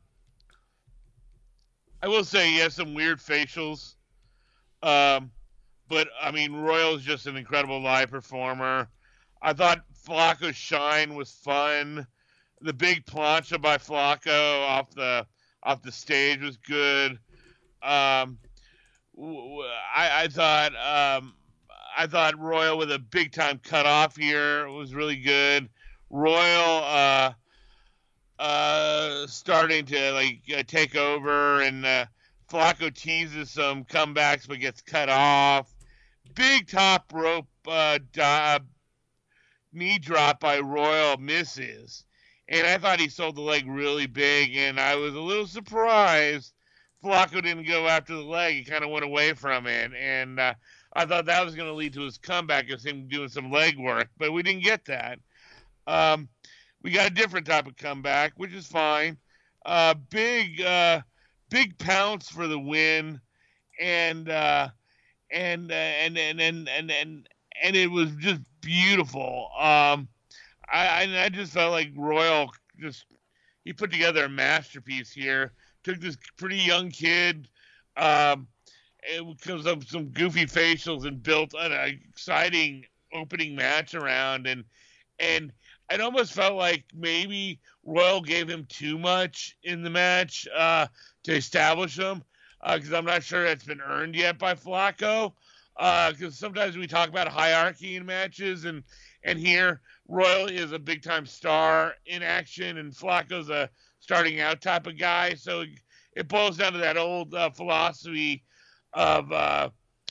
I will say he has some weird facials. Um, but, I mean, Royal's just an incredible live performer. I thought Flacco's shine was fun. The big plancha by Flacco off the... off the stage was good. Um, I, I thought um, I thought Royal with a big time cutoff here was really good. Royal uh, uh, starting to like uh, take over, and uh, Flacco teases some comebacks but gets cut off. Big top rope uh, do- knee drop by Royal misses. And I thought he sold the leg really big, and I was a little surprised Flacco didn't go after the leg. He kind of went away from it, and uh, I thought that was going to lead to his comeback as him doing some leg work, but we didn't get that. Um, we got a different type of comeback, which is fine. Uh, big, uh, big pounce for the win, and uh, and, uh, and and and and and and it was just beautiful. Um, I, I just felt like Royal just he put together a masterpiece here. Took this pretty young kid, um, because of some goofy facials, and built an exciting opening match around. And and it almost felt like maybe Royal gave him too much in the match uh, to establish him, because uh, I'm not sure that's been earned yet by Flacco. Because uh, sometimes we talk about hierarchy in matches, and and here Royal is a big time star in Action, and Flacco's a starting out type of guy. So it boils down to that old uh, philosophy of uh,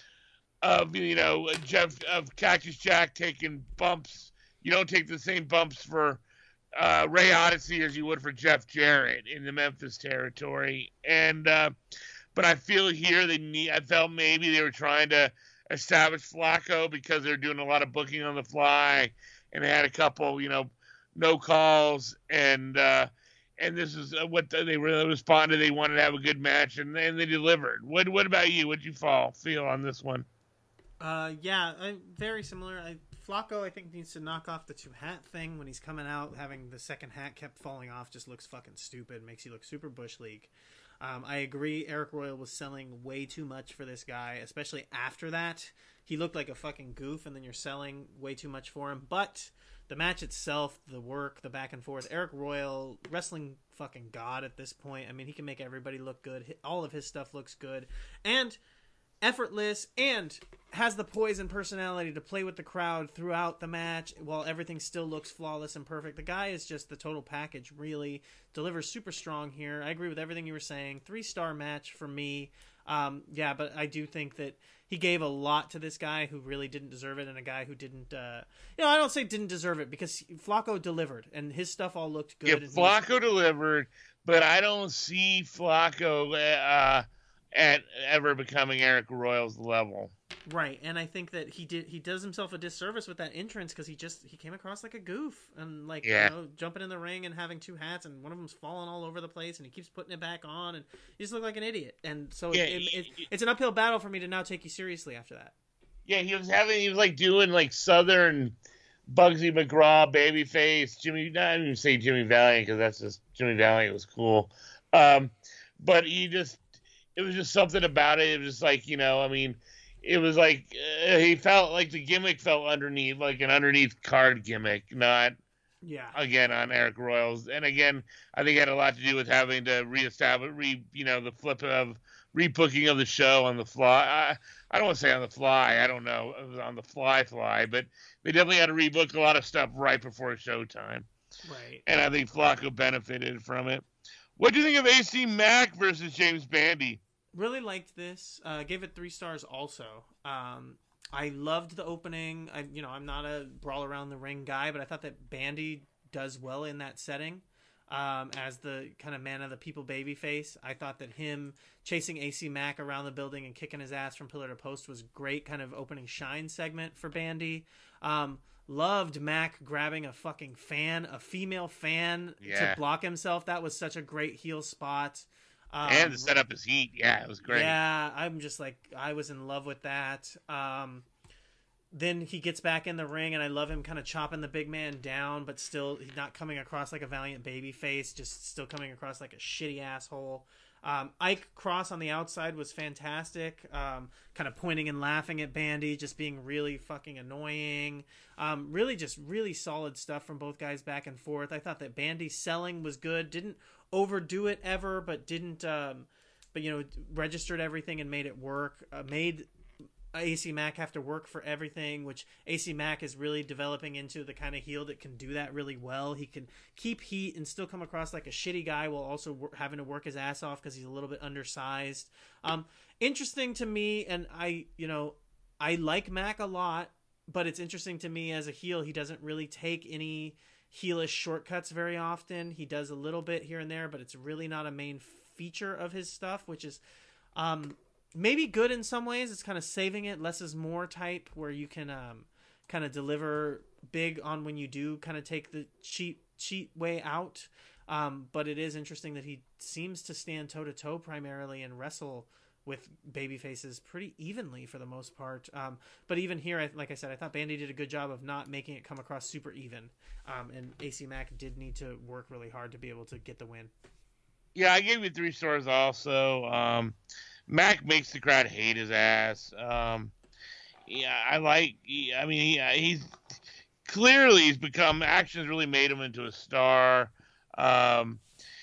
of you know Jeff of Cactus Jack taking bumps. You don't take the same bumps for uh, Ray Odyssey as you would for Jeff Jarrett in the Memphis territory. And uh, but I feel here they need. I felt maybe they were trying to establish Flacco because they're doing a lot of booking on the fly, and they had a couple, you know, no calls, and uh, and this is what they really responded. They wanted to have a good match, and, and they delivered. What What about you? What'd you fall feel on this one? Uh, yeah, I, very similar. I, Flacco, I think, needs to knock off the two hat thing when he's coming out. Having the second hat kept falling off just looks fucking stupid. Makes you look super Bush League. Um, I agree. Eric Royal was selling way too much for this guy, especially after that. He looked like a fucking goof, and then you're selling way too much for him. But the match itself, the work, the back and forth, Eric Royal, wrestling fucking god at this point. I mean, he can make everybody look good. All of his stuff looks good. And effortless, and has the poise and personality to play with the crowd throughout the match while everything still looks flawless and perfect. The guy is just the total package, really delivers super strong here. I agree with everything you were saying. Three-star match for me. Um, yeah, but I do think that he gave a lot to this guy who really didn't deserve it, and a guy who didn't, uh, you know, I don't say didn't deserve it, because Flacco delivered, and his stuff all looked good. Yeah, Flacco was... delivered, but I don't see Flacco uh, at ever becoming Eric Royal's level. Right, and I think that he did he does himself a disservice with that entrance because he just he came across like a goof and like Yeah. you know jumping in the ring and having two hats and one of them's falling all over the place and he keeps putting it back on and you just look like an idiot. And so Yeah, it, it, he- it, it's an uphill battle for me to now take you seriously after that. Yeah, he was having he was like doing like Southern Bugsy McGraw, Babyface, Jimmy. Not even say Jimmy Valiant because that's just Jimmy Valiant was cool. Um, but he just it was just something about it. It was just like you know, I mean, it was like uh, he felt like the gimmick felt underneath, like an underneath card gimmick, not Yeah, again on Eric Royals. And again, I think it had a lot to do with having to reestablish, re you know, the flip of rebooking of the show on the fly. I, I don't want to say on the fly. I don't know. It was on the fly fly, but they definitely had to rebook a lot of stuff right before showtime. right. And I think Flacco benefited from it. What do you think of A C Mack versus James Bandy? Really liked this. Uh, gave it three stars. Also, um, I loved the opening. I, you know, I'm not a brawl around the ring guy, but I thought that Bandy does well in that setting. Um, as the kind of man of the people baby face, I thought that him chasing A C Mack around the building and kicking his ass from pillar to post was great. Kind of opening shine segment for Bandy. Um, loved Mack grabbing a fucking fan, a female fan, Yeah. to block himself. That was such a great heel spot. Um, And to set up his heat. Yeah, it was great. Yeah, I'm just like, I was in love with that. Um, then he gets back in the ring, and I love him kind of chopping the big man down, but still he's not coming across like a valiant baby face, just still coming across like a shitty asshole. Um, Ike Cross on the outside was fantastic, um, kind of pointing and laughing at Bandy, just being really fucking annoying. Um, really just really solid stuff from both guys back and forth. I thought that Bandy's selling was good, didn't overdo it ever, but didn't, um, but you know, registered everything and made it work, uh, made A C Mack have to work for everything, which A C Mack is really developing into the kind of heel that can do that really well. He can keep heat and still come across like a shitty guy while also wor- having to work his ass off because he's a little bit undersized. Um, interesting to me, and I, you know, I like Mack a lot, but it's interesting to me as a heel, he doesn't really take any heelish shortcuts very often. He does a little bit here and there, but it's really not a main feature of his stuff, which is... Um, maybe good in some ways. It's kind of saving it, less is more type, where you can um, kind of deliver big on when you do kind of take the cheap cheat way out. Um, but it is interesting that he seems to stand toe to toe primarily and wrestle with baby faces pretty evenly for the most part. Um, but even here, I, like I said, I thought Bandy did a good job of not making it come across super even. Um, and A C Mack did need to work really hard to be able to get the win. Yeah, I gave you three stars also. Um, Mac makes the crowd hate his ass. Um, yeah, I like. He, I mean, he, he's clearly he's become. Actions really made him into a star. Um,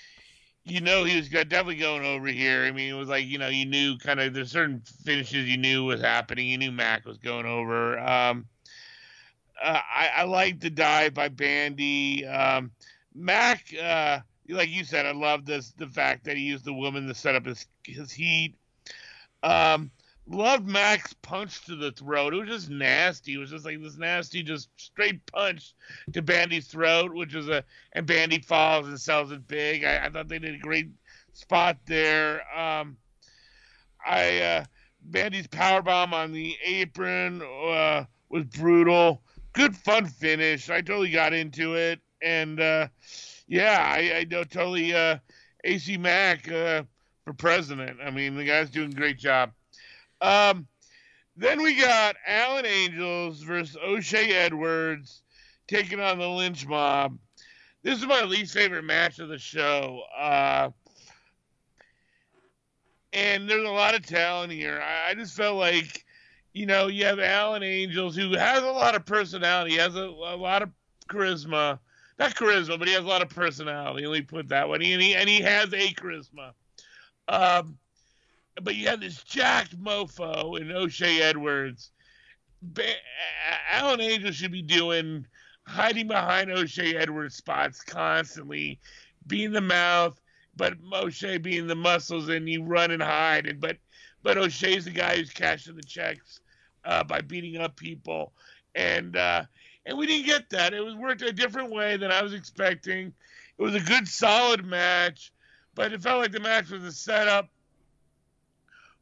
you know, he was definitely going over here. I mean, it was like you know, you knew kind of there's certain finishes you knew was happening. You knew Mac was going over. Um, uh, I, I like the dive by Bandy. Um, Mac, uh, like you said, I love this the fact that he used the woman to set up his his heat. Um, loved Mac's punch to the throat. It was just nasty. It was just like this nasty, just straight punch to Bandy's throat, which was a and Bandy falls and sells it big. I, I thought they did a great spot there. Um, I uh, Bandy's powerbomb on the apron uh, was brutal. Good fun finish. I totally got into it, and uh, yeah, I, I know totally uh, A C Mack. Uh, For president. I mean, the guy's doing a great job. Um, then we got Alan Angels versus O'Shea Edwards taking on the Lynch Mob. This is my least favorite match of the show. Uh, and there's a lot of talent here. I, I just felt like, you know, you have Alan Angels who has a lot of personality, has a, a lot of charisma. Not charisma, but he has a lot of personality. Let me put it that way. And he, and he has a charisma. Um, but you have this jacked mofo in O'Shea Edwards. Ba- Alan Angel should be doing hiding behind O'Shea Edwards spots constantly, being the mouth, but O'Shea being the muscles, and you run and hide. And but but O'Shea's the guy who's cashing the checks uh, by beating up people, and uh, and we didn't get that. It was worked a different way than I was expecting. It was a good, solid match. But it felt like the match was a setup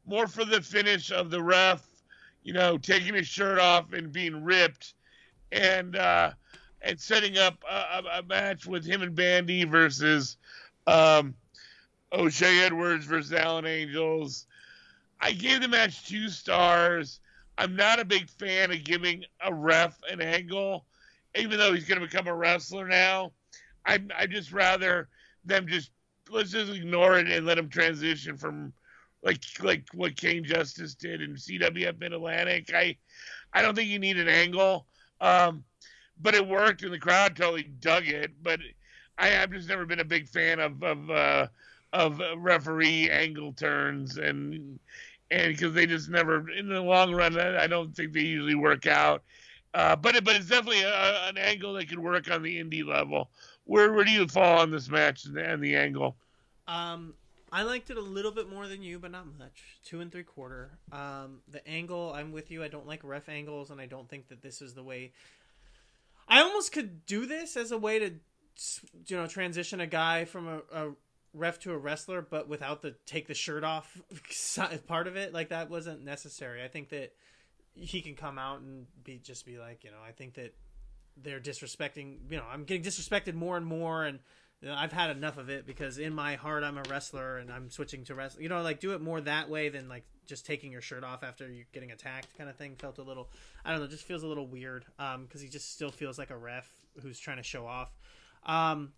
more for the finish of the ref, you know, taking his shirt off and being ripped, and uh, and setting up a, a, a match with him and Bandy versus um, O'Shea Edwards versus Alan Angels. I gave the match two stars. I'm not a big fan of giving a ref an angle, even though he's going to become a wrestler now. I I just rather them just let's just ignore it and let him transition from like like what Kane Justice did in C W F Mid Atlantic. I I don't think you need an angle, um, but it worked and the crowd totally dug it. But I, I've just never been a big fan of of uh, of referee angle turns and and because they just never in the long run I, I don't think they usually work out. Uh, but it, but it's definitely a, an angle that could work on the indie level. Where where do you fall on this match and the, and the angle? Um, I liked it a little bit more than you, but not much. Two and three quarter. Um, the angle, I'm with you. I don't like ref angles, and I don't think that this is the way. I almost could do this as a way to, you know, transition a guy from a, a ref to a wrestler, but without the take the shirt off part of it. Like that wasn't necessary. I think that he can come out and be just be like, you know, I think that they're disrespecting, you know, I'm getting disrespected more and more, and you know, I've had enough of it because in my heart I'm a wrestler and I'm switching to wrestling. You know, like do it more that way than like just taking your shirt off after you're getting attacked kind of thing. Felt a little, I don't know, just feels a little weird um, because he just still feels like a ref who's trying to show off. Um,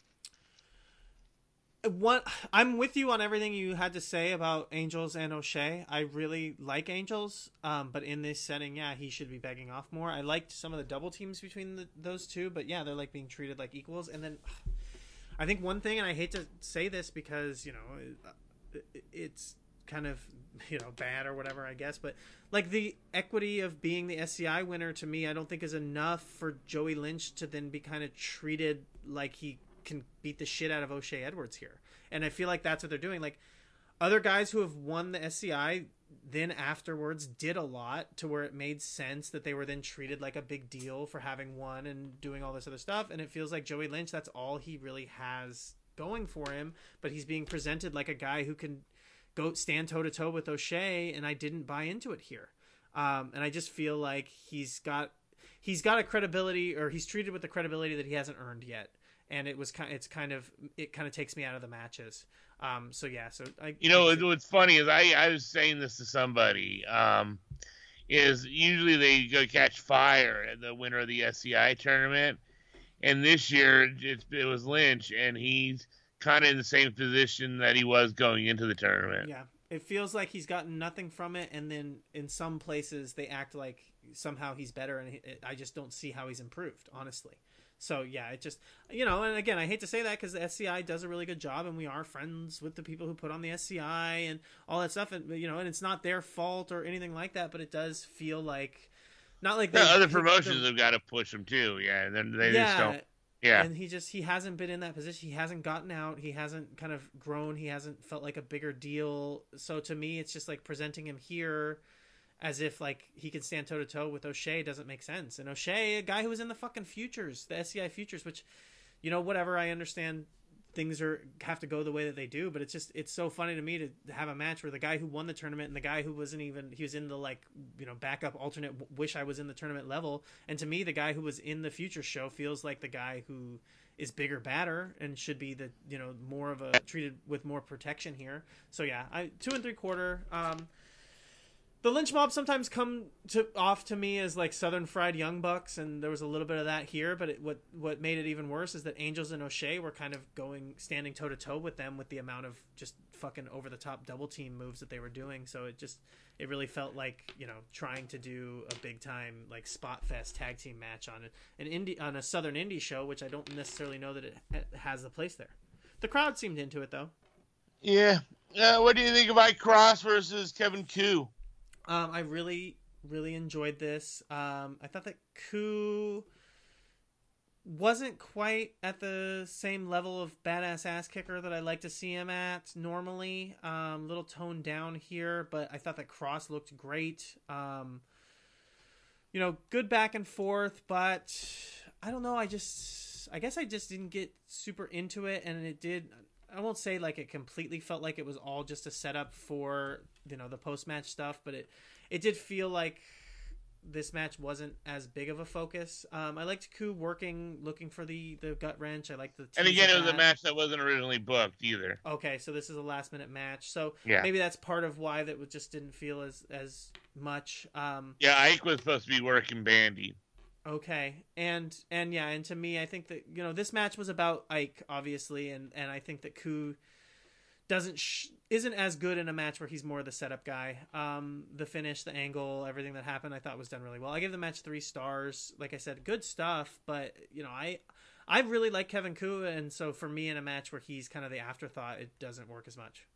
What I'm with you on everything you had to say about Angels and O'Shea. I really like Angels, um, but in this setting, yeah, he should be begging off more. I liked some of the double teams between the, those two, but yeah, they're like being treated like equals. And then I think one thing, and I hate to say this because you know it, it's kind of you know bad or whatever, I guess, but like the equity of being the S C I winner to me, I don't think is enough for Joey Lynch to then be kind of treated like he can beat the shit out of O'Shea Edwards here. And I feel like that's what they're doing. Like other guys who have won the S C I then afterwards did a lot to where it made sense that they were then treated like a big deal for having won and doing all this other stuff. And it feels like Joey Lynch, that's all he really has going for him, but he's being presented like a guy who can go stand toe to toe with O'Shea. And I didn't buy into it here. Um, and I just feel like he's got, he's got a credibility, or he's treated with the credibility that he hasn't earned yet. And it was kind. It's kind of. It kind of takes me out of the matches. Um. So yeah. So I. You know what's funny is I I was saying this to somebody. Um, is usually they go catch fire at the winner of the S C I tournament, and this year it, it was Lynch, and he's kind of in the same position that he was going into the tournament. Yeah. It feels like he's gotten nothing from it, and then in some places they act like somehow he's better, and he, I just don't see how he's improved, honestly. So yeah, it just, you know, and again, I hate to say that because the S C I does a really good job, and we are friends with the people who put on the S C I and all that stuff, and you know, and it's not their fault or anything like that, but it does feel like, not like they, they, other promotions have got to push him too, yeah, and then they yeah, just don't, yeah. And he just he hasn't been in that position. He hasn't gotten out. He hasn't kind of grown. He hasn't felt like a bigger deal. So to me, it's just like presenting him here as if like he can stand toe to toe with O'Shea doesn't make sense. And O'Shea, a guy who was in the fucking futures, the S C I futures, which, you know, whatever, I understand things are have to go the way that they do, but it's just it's so funny to me to have a match where the guy who won the tournament and the guy who wasn't even he was in the like you know backup alternate wish I was in the tournament level, and to me the guy who was in the future show feels like the guy who is bigger, badder, and should be the you know more of a treated with more protection here. So yeah, I two and three quarter. Um, The Lynch Mob sometimes come to off to me as like Southern Fried Young Bucks, and there was a little bit of that here. But it, what what made it even worse is that Angels and O'Shea were kind of going standing toe to toe with them with the amount of just fucking over the top double team moves that they were doing. So it just it really felt like you know trying to do a big time like spot fest tag team match on an indie on a Southern indie show, which I don't necessarily know that it has the place there. The crowd seemed into it though. Yeah. Uh, what do you think about Cross versus Kevin Koo? Um, I really, really enjoyed this. Um, I thought that Koo wasn't quite at the same level of badass ass kicker that I like to see him at normally. Um, little toned down here, but I thought that Cross looked great. Um, you know, good back and forth, but I don't know. I just, I guess I just didn't get super into it, and it did. I won't say like it completely felt like it was all just a setup for, you know, the post match stuff, but it it did feel like this match wasn't as big of a focus. Um, I liked Ku working, looking for the, the gut wrench. I liked the And again, it was that. a match that wasn't originally booked either. Okay, so this is a last minute match. So yeah. maybe that's part of why that just didn't feel as as much. Um, yeah, Ike was supposed to be working Bandy. Okay, and and yeah, and to me, I think that, you know, this match was about Ike, obviously, and and I think that Ku doesn't sh- isn't as good in a match where he's more the setup guy. Um, the finish, the angle, everything that happened, I thought was done really well. I gave the match three stars. Like I said, good stuff, but you know, I I really like Kevin Ku, and so for me in a match where he's kind of the afterthought, it doesn't work as much.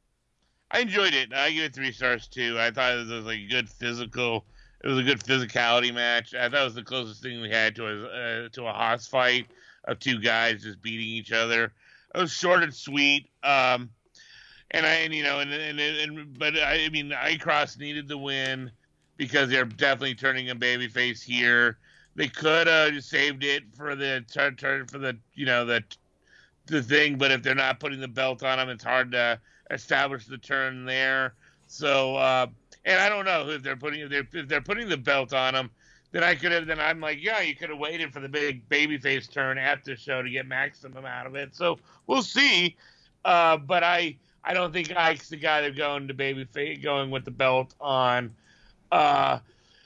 I enjoyed it. I give it three stars too. I thought it was like a good physical. It was a good physicality match. I thought it was the closest thing we had to a uh, to a Haas fight of two guys just beating each other. It was short and sweet. Um, and I, and, you know, and, and and but I, I mean, Icross needed the win because they're definitely turning a babyface here. They could have saved it for the turn, turn for the you know the the thing, but if they're not putting the belt on him, it's hard to establish the turn there. So, uh, and I don't know if they're putting if they're, if they're putting the belt on him, then I could have. Then I'm like, yeah, you could have waited for the big babyface turn at the show to get maximum out of it. So we'll see. Uh, but I I don't think Ike's the guy they're going to babyface going with the belt on. Uh,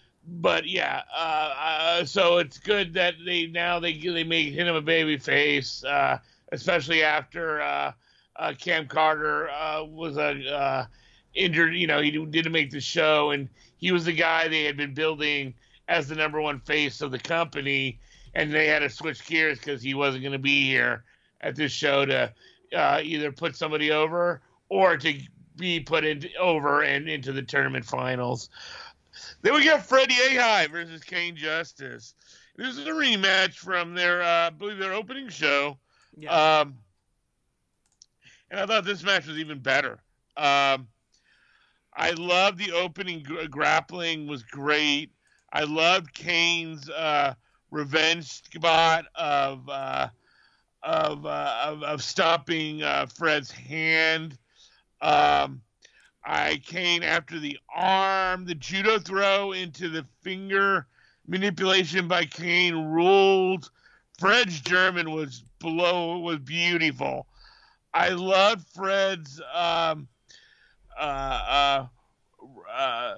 but yeah, uh, uh, so it's good that they now they they make him a babyface, uh, especially after uh, uh, Cam Carter uh, was a. Uh, injured, you know, he didn't make the show, and he was the guy they had been building as the number one face of the company, and they had to switch gears because he wasn't going to be here at this show to uh, either put somebody over or to be put in, over and into the tournament finals. Then we got Freddie Ahai versus Kane Justice. This is a rematch from their, uh, I believe, their opening show. Yeah. Um, and I thought this match was even better. Um, I loved the opening g- grappling was great. I loved Kane's uh, revenge spot of uh, of, uh, of of stopping uh, Fred's hand. Um, I Kane after the arm, the judo throw into the finger manipulation by Kane ruled. Fred's German was below was beautiful. I loved Fred's. Um, Uh, uh, uh,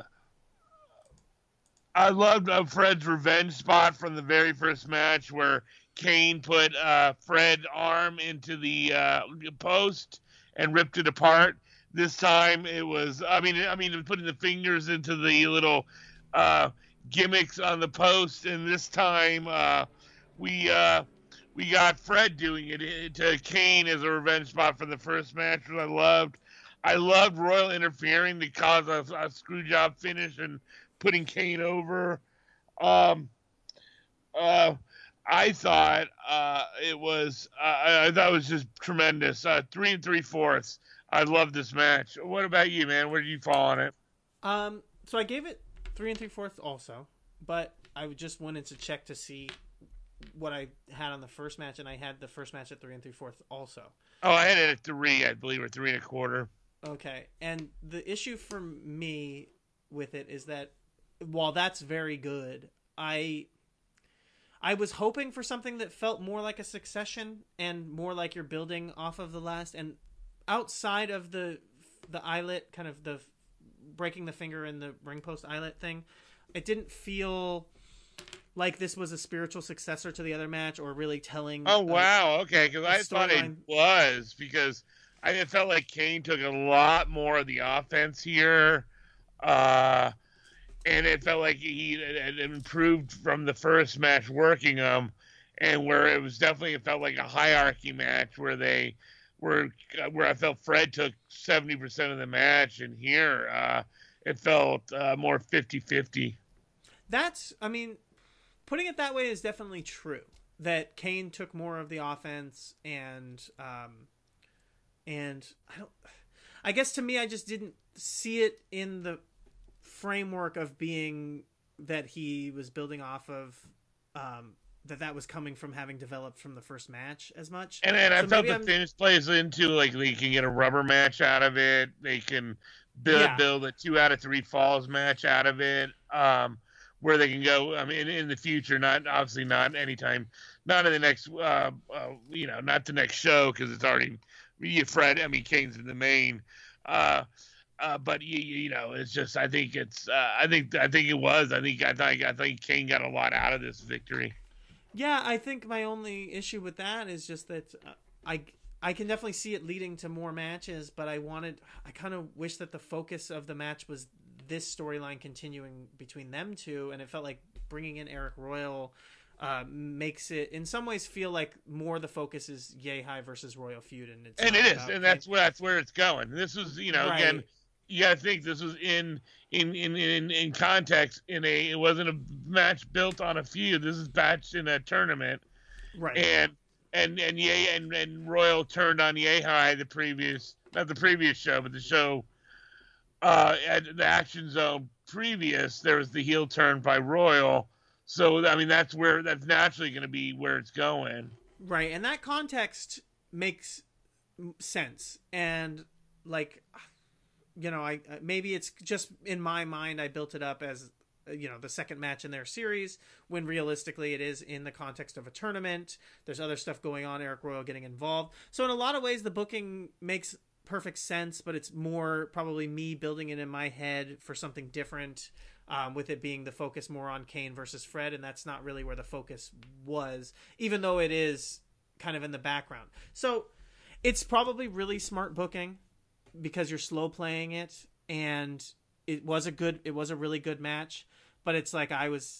I loved uh, Fred's revenge spot from the very first match where Kane put uh, Fred's arm into the uh, post and ripped it apart. This time it was, I mean, I mean, putting the fingers into the little uh, gimmicks on the post, and this time uh, we uh, we got Fred doing it to Kane as a revenge spot from the first match, which I loved. I loved Royal interfering to cause a, a screw job finish and putting Kane over. Um, uh, I thought uh, it was uh, I thought it was just tremendous. Uh, three and three fourths. I love this match. What about you, man? Where did you fall on it? Um, so I gave it three and three fourths also, but I just wanted to check to see what I had on the first match, and I had the first match at three and three fourths also. Oh, I had it at three, I believe, or three and a quarter. Okay, and the issue for me with it is that while that's very good, I I was hoping for something that felt more like a Succession and more like you're building off of the last, and outside of the the eyelet, kind of the breaking the finger in the ring post eyelet thing, it didn't feel like this was a spiritual successor to the other match or really telling. Oh wow, a, okay, because I thought it line. was because. I felt like Kane took a lot more of the offense here, uh, and it felt like he had improved from the first match working them, and where it was definitely it felt like a hierarchy match where they were where I felt Fred took seventy percent of the match, and here uh, it felt uh, more fifty-fifty. That's, I mean, putting it that way is definitely true. That Kane took more of the offense and. Um, And I don't, I guess to me, I just didn't see it in the framework of being that he was building off of, um, that that was coming from having developed from the first match as much. And and I So felt maybe the I'm finish plays into like they can get a rubber match out of it. They can build yeah. build a two out of three falls match out of it. Um, where they can go. I mean, in, in the future, not obviously not anytime, not in the next. Uh, uh you know, not the next show because it's already you Fred. I mean, Kane's in the main. Uh, uh, but you, you know, it's just I think it's uh, I think I think it was I think I think I think Kane got a lot out of this victory. Yeah, I think my only issue with that is just that uh, I I can definitely see it leading to more matches, but I wanted I kind of wish that the focus of the match was this storyline continuing between them two, and it felt like bringing in Eric Royal uh, makes it in some ways feel like more the focus is Yehi versus Royal feud, and it's And not it is, about and Kane. that's where that's where it's going. This was, you know, Right. again, you got to think this was in in, in in in context. In a, it wasn't a match built on a feud. This is matched in a tournament, Right. and and and Ye and, and Royal turned on Yehi the previous, not the previous show, but the show uh, at the Action Zone previous. There was the heel turn by Royal. So I mean, that's where that's naturally going to be where it's going. Right, and that context makes sense. And like, you know, I maybe it's just in my mind I built it up as, you know, the second match in their series, when realistically it is in the context of a tournament. There's other stuff going on, Eric Royal getting involved. So in a lot of ways the booking makes perfect sense, but it's more probably me building it in my head for something different. Um, with it being the focus more on Kane versus Fred, and that's not really where the focus was, even though it is kind of in the background. So it's probably really smart booking because you're slow playing it, and it was a good, it was a really good match. But it's like I was,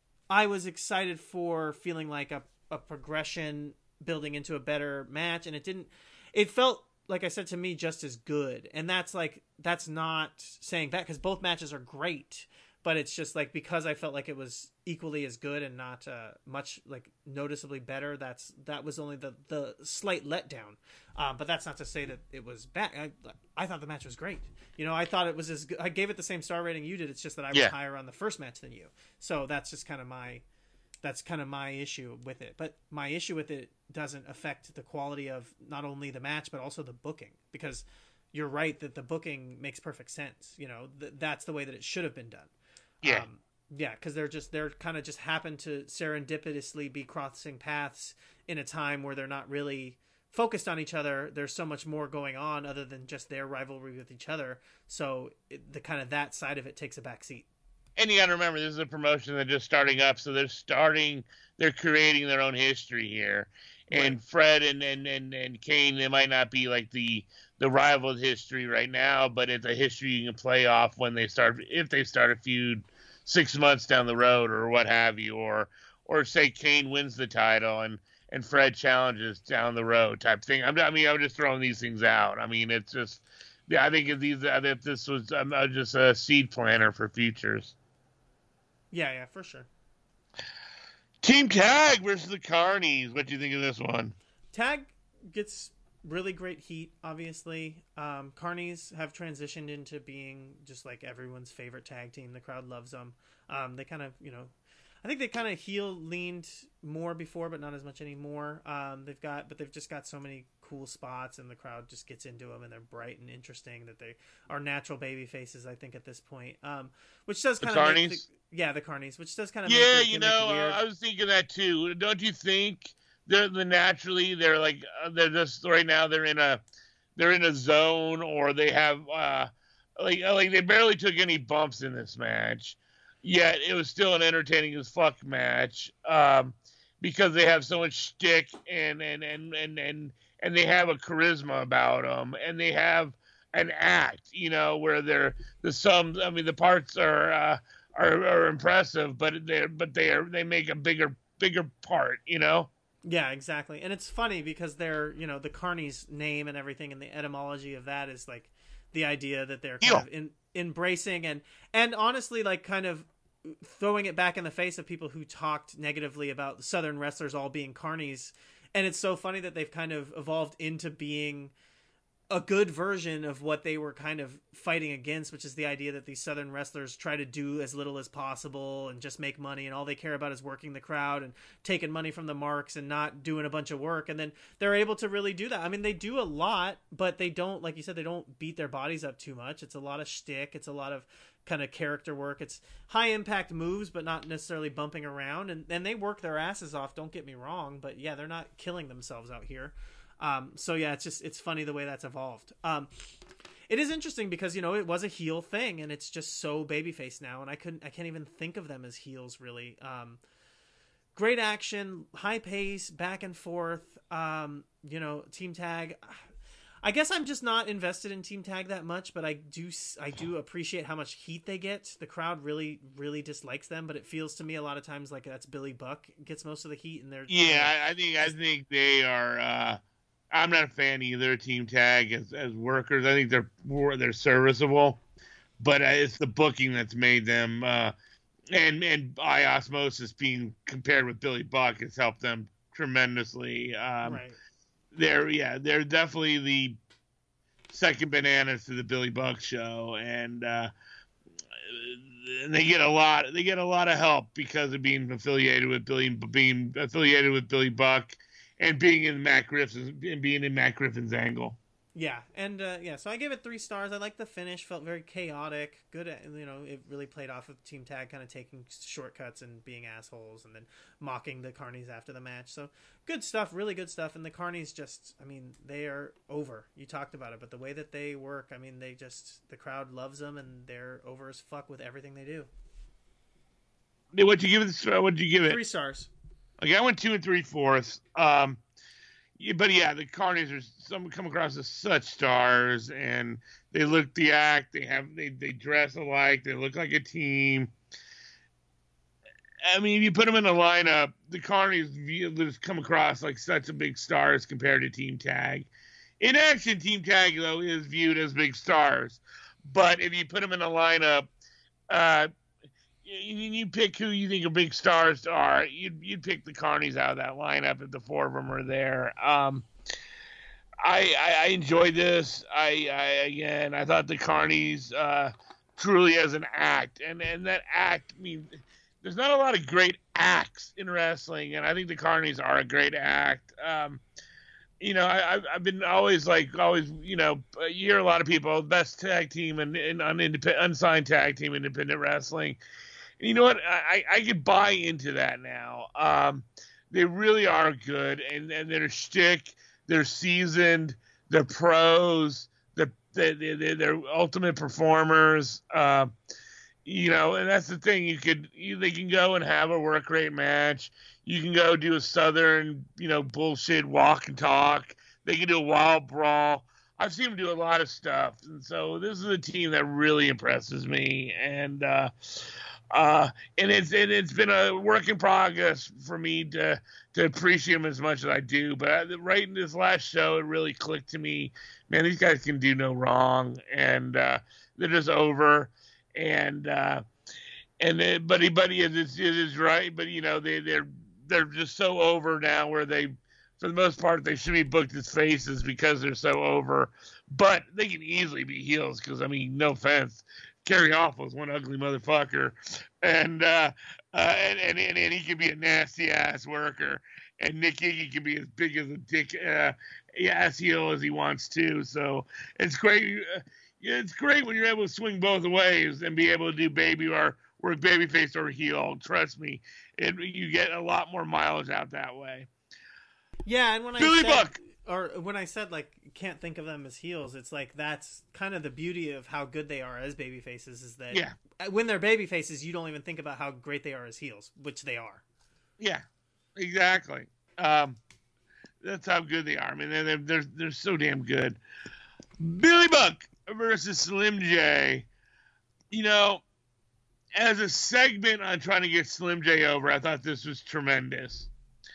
I was excited for feeling like a, a progression building into a better match, and it didn't. It felt, like I said, to me, just as good, and that's like that's not saying that because both matches are great. But it's just like because I felt like it was equally as good and not uh, much like noticeably better. That's that was only the the slight letdown. Um, but that's not to say that it was bad. I, I thought the match was great. You know, I thought it was as good. I gave it the same star rating you did. It's just that I was Yeah. higher on the first match than you. So that's just kind of my that's kind of my issue with it. But my issue with it doesn't affect the quality of not only the match but also the booking, because you're right that the booking makes perfect sense. You know, th- that's the way that it should have been done. Yeah. Um, yeah, because they're just they're kind of just happen to serendipitously be crossing paths in a time where they're not really focused on each other. There's so much more going on other than just their rivalry with each other. So it, the kind of that side of it takes a back seat. And you got to remember, this is a promotion that's just starting up, so they're starting, they're creating their own history here. And Right. Fred and, and, and, and Kane, they might not be like the the rival history right now, but it's a history you can play off when they start, if they start a feud six months down the road or what have you, or or say Kane wins the title and, and Fred challenges down the road type thing. I'm, I mean, I'm just throwing these things out. I mean, it's just, yeah, I think if these, if this was um, uh, just a seed planner for futures. Yeah, yeah, for sure. Team Tag versus the Carnies. What do you think of this one? Tag gets really great heat, obviously. Um, Carnies have transitioned into being just like everyone's favorite tag team. The crowd loves them. Um, they kind of, you know, I think they kind of heel leaned more before, but not as much anymore. Um, they've got, but they've just got so many cool spots, and the crowd just gets into them, and they're bright and interesting. That they are natural baby faces, I think, at this point. Um, which does The kind of make Carnies? the, yeah, the Carnies, which does kind of Yeah, make their you gimmick know, weird. uh, I was thinking that too. Don't you think they're the naturally they're like uh, they're just right now they're in a they're in a zone, or they have uh like like they barely took any bumps in this match, yet it was still an entertaining as fuck match. Um, because they have so much shtick and and and and and and they have a charisma about them, and they have an act, you know, where they're the sums. I mean, the parts are uh, are are impressive, but they're but they are they make a bigger bigger part, you know. Yeah, exactly. And it's funny because they're, you know, the Carnies name and everything, and the etymology of that is like the idea that they're kind Yeah. of in, embracing and and honestly like kind of throwing it back in the face of people who talked negatively about Southern wrestlers all being Carnies. And it's so funny that they've kind of evolved into being a good version of what they were kind of fighting against, which is the idea that these Southern wrestlers try to do as little as possible and just make money, and all they care about is working the crowd and taking money from the marks and not doing a bunch of work. And then they're able to really do that. I mean, they do a lot, but they don't, like you said, they don't beat their bodies up too much. It's a lot of shtick. It's a lot of kind of character work. It's high impact moves, but not necessarily bumping around. And, and they work their asses off, don't get me wrong, but yeah, they're not killing themselves out here. Um, so yeah, it's just, it's funny the way that's evolved. Um, it is interesting because, you know, it was a heel thing and it's just so babyface now. And I couldn't, I can't even think of them as heels really. Um, great action, high pace, back and forth. Um, you know, team tag. I guess I'm just not invested in team tag that much, but I do, I do appreciate how much heat they get. The crowd really, really dislikes them, but it feels to me a lot of times like that's Billy Buck gets most of the heat and they're, yeah, I think, I think they are, uh, I'm not a fan either of team tag as, as workers. I think they're more, they're serviceable, but uh, it's the booking that's made them, uh, and, and by osmosis being compared with Billy Buck has helped them tremendously. Um, right. They're, yeah, they're definitely the second bananas to the Billy Buck show. And, uh, and they get a lot, they get a lot of help because of being affiliated with Billy, being affiliated with Billy Buck. And being in Matt Griffin's and being in Matt Griffin's angle. Yeah, and uh, yeah, so I gave it three stars. I liked the finish; felt very chaotic. Good, at, you know, it really played off of Team Tag, kind of taking shortcuts and being assholes, and then mocking the Carnies after the match. So good stuff, really good stuff. And the Carnies just, I mean, they are over. You talked about it, but the way that they work, I mean, they just the crowd loves them, and they're over as fuck with everything they do. What'd you give it? What'd you give it? Three stars. Okay, I went two and three fourths. Um, yeah, but yeah, the Carnies are some come across as such stars, and they look the act. They have they they dress alike. They look like a team. I mean, if you put them in a lineup, the Carnies just come across like such a big stars compared to Team Tag. In action, Team Tag though is viewed as big stars, but if you put them in a lineup, uh. You, you pick who you think are big stars are. You'd, you'd pick the Carnies out of that lineup if the four of them are there. Um, I, I, I enjoyed this. I, I again, I thought the Carnies uh, truly as an act, and and that act. I mean, there's not a lot of great acts in wrestling, and I think the Carnies are a great act. Um, you know, I, I've been always like always. You know, you hear a lot of people best tag team and, and unsigned tag team independent wrestling. You know what? I, I could buy into that now. Um, they really are good, and, and they're shtick. They're seasoned. They're pros. They're, they're, they're, they're ultimate performers. Uh, you know, and that's the thing. You could you, they can go and have a work rate match. You can go do a Southern, you know, bullshit walk and talk. They can do a wild brawl. I've seen them do a lot of stuff, and so this is a team that really impresses me. And uh, Uh, and it's and it's been a work in progress for me to to appreciate them as much as I do. But I, right in this last show, it really clicked to me. Man, these guys can do no wrong, and uh, they're just over. And uh, and then, but but it is, it is right. But you know, they they're they're just so over now, where they, for the most part, they should be booked as faces because they're so over. But they can easily be heels because, I mean, no offense, Kerry Hoff was one ugly motherfucker, and uh, uh, and, and and and he can be a nasty ass worker, and Nick Iggy can be as big as a dick uh, ass heel as he wants to. So it's great. Uh, it's great when you're able to swing both ways and be able to do baby or work babyface or heel. Trust me, it, you get a lot more mileage out that way. Yeah, and when Billy I said, Buck. or when I said like can't think of them as heels, it's like that's kind of the beauty of how good they are as baby faces is that yeah. when they're baby faces, you don't even think about how great they are as heels, which they are. Yeah, exactly. Um, that's how good they are. I mean, they're they're they're so damn good. Billy Buck versus Slim J. You know, as a segment on trying to get Slim J over, I thought this was tremendous.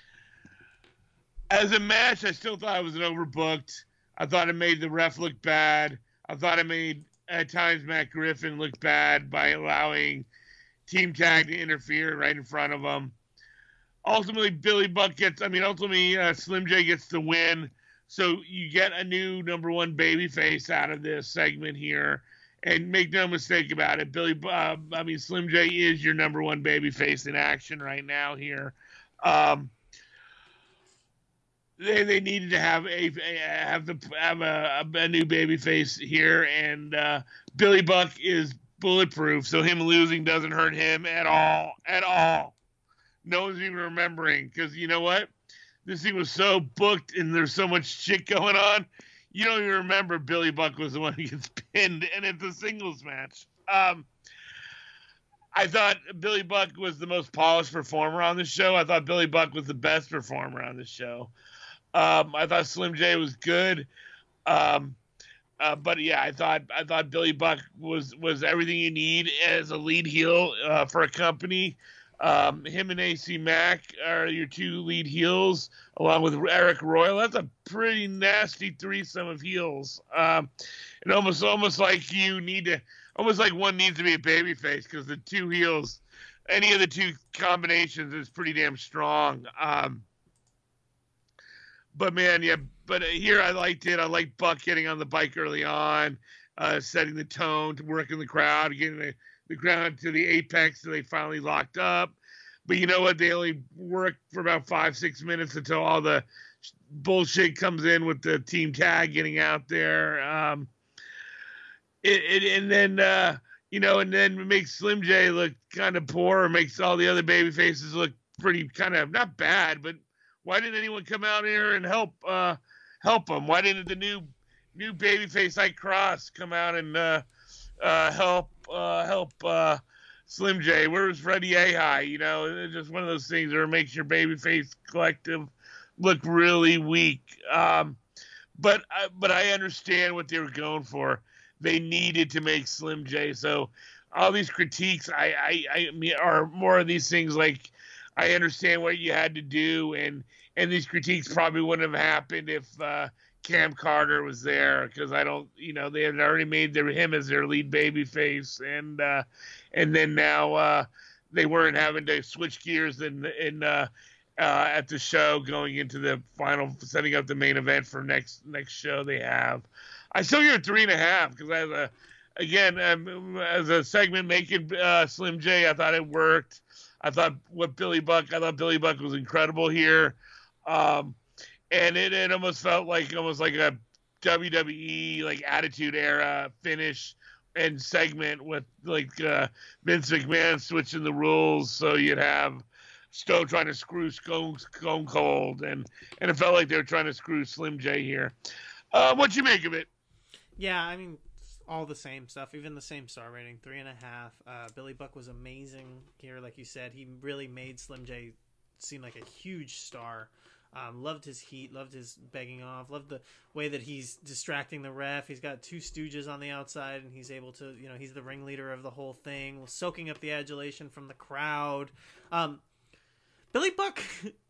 As a match, I still thought it was an overbooked. I thought it made the ref look bad. I thought it made, at times, Matt Griffin look bad by allowing Team Tag to interfere right in front of him. Ultimately, Billy Buck gets, I mean, ultimately, uh, Slim J gets the win So you get a new number one babyface out of this segment here. And make no mistake about it, Billy. Uh, I mean, Slim J is your number one babyface in action right now here. Um, they they needed to have a, a have the have a, a new babyface here, and uh, Billy Buck is bulletproof, so him losing doesn't hurt him at all, at all. No one's even remembering, because you know what? This thing was so booked, and there's so much shit going on. You don't even remember Billy Buck was the one who gets pinned, and it's a singles match. Um, I thought Billy Buck was the most polished performer on the show. I thought Billy Buck was the best performer on the show. Um, I thought Slim J was good. Um, uh, but yeah, I thought I thought Billy Buck was was everything you need as a lead heel uh, for a company. Um, him and A C Mack are your two lead heels, along with Eric Royal. That's a pretty nasty threesome of heels. Um, and almost, almost like you need to, almost like one needs to be a babyface, because the two heels, any of the two combinations is pretty damn strong. Um, but man, yeah, but here I liked it. I liked Buck getting on the bike early on, uh, setting the tone, to working the crowd, getting the the ground to the apex, so they finally locked up. But you know what? They only worked for about five, six minutes until all the bullshit comes in with the team tag getting out there. Um, it, it, and then, uh, you know, and then it makes Slim J look kind of poor, or makes all the other baby faces look pretty kind of, not bad, but why didn't anyone come out here and help, uh, help them? Why didn't the new, new baby face like Cross come out and, uh, uh, help, uh, help, uh, Slim J? Where's Freddie A-High? You know, it's just one of those things where it makes your babyface collective look really weak. Um, but, I, but I understand what they were going for. They needed to make Slim J. So all these critiques, I, I, I mean, are more of these things like, I understand what you had to do. And, and these critiques probably wouldn't have happened if, uh, Cam Carter was there, because I don't, you know, they had already made their, him as their lead baby face, and uh, and then now uh, they weren't having to switch gears in in uh, uh, at the show going into the final, setting up the main event for next next show they have. I still give it three and a half, because as a again um, as a segment making uh, Slim J, I thought it worked. I thought what Billy Buck, I thought Billy Buck was incredible here. Um, And it, it almost felt like almost like a W W E like Attitude Era finish and segment with like uh, Vince McMahon switching the rules, so you'd have Stone trying to screw Stone, Stone Cold, and and it felt like they were trying to screw Slim J here. Uh, what'd you make of it? Yeah, I mean, all the same stuff, even the same star rating, three and a half. Uh, Billy Buck was amazing here, like you said. He really made Slim J seem like a huge star. Um, loved his heat, loved his begging off, loved the way that he's distracting the ref. He's got two stooges on the outside, and he's able to, you know, he's the ringleader of the whole thing, soaking up the adulation from the crowd. Um, Billy Buck,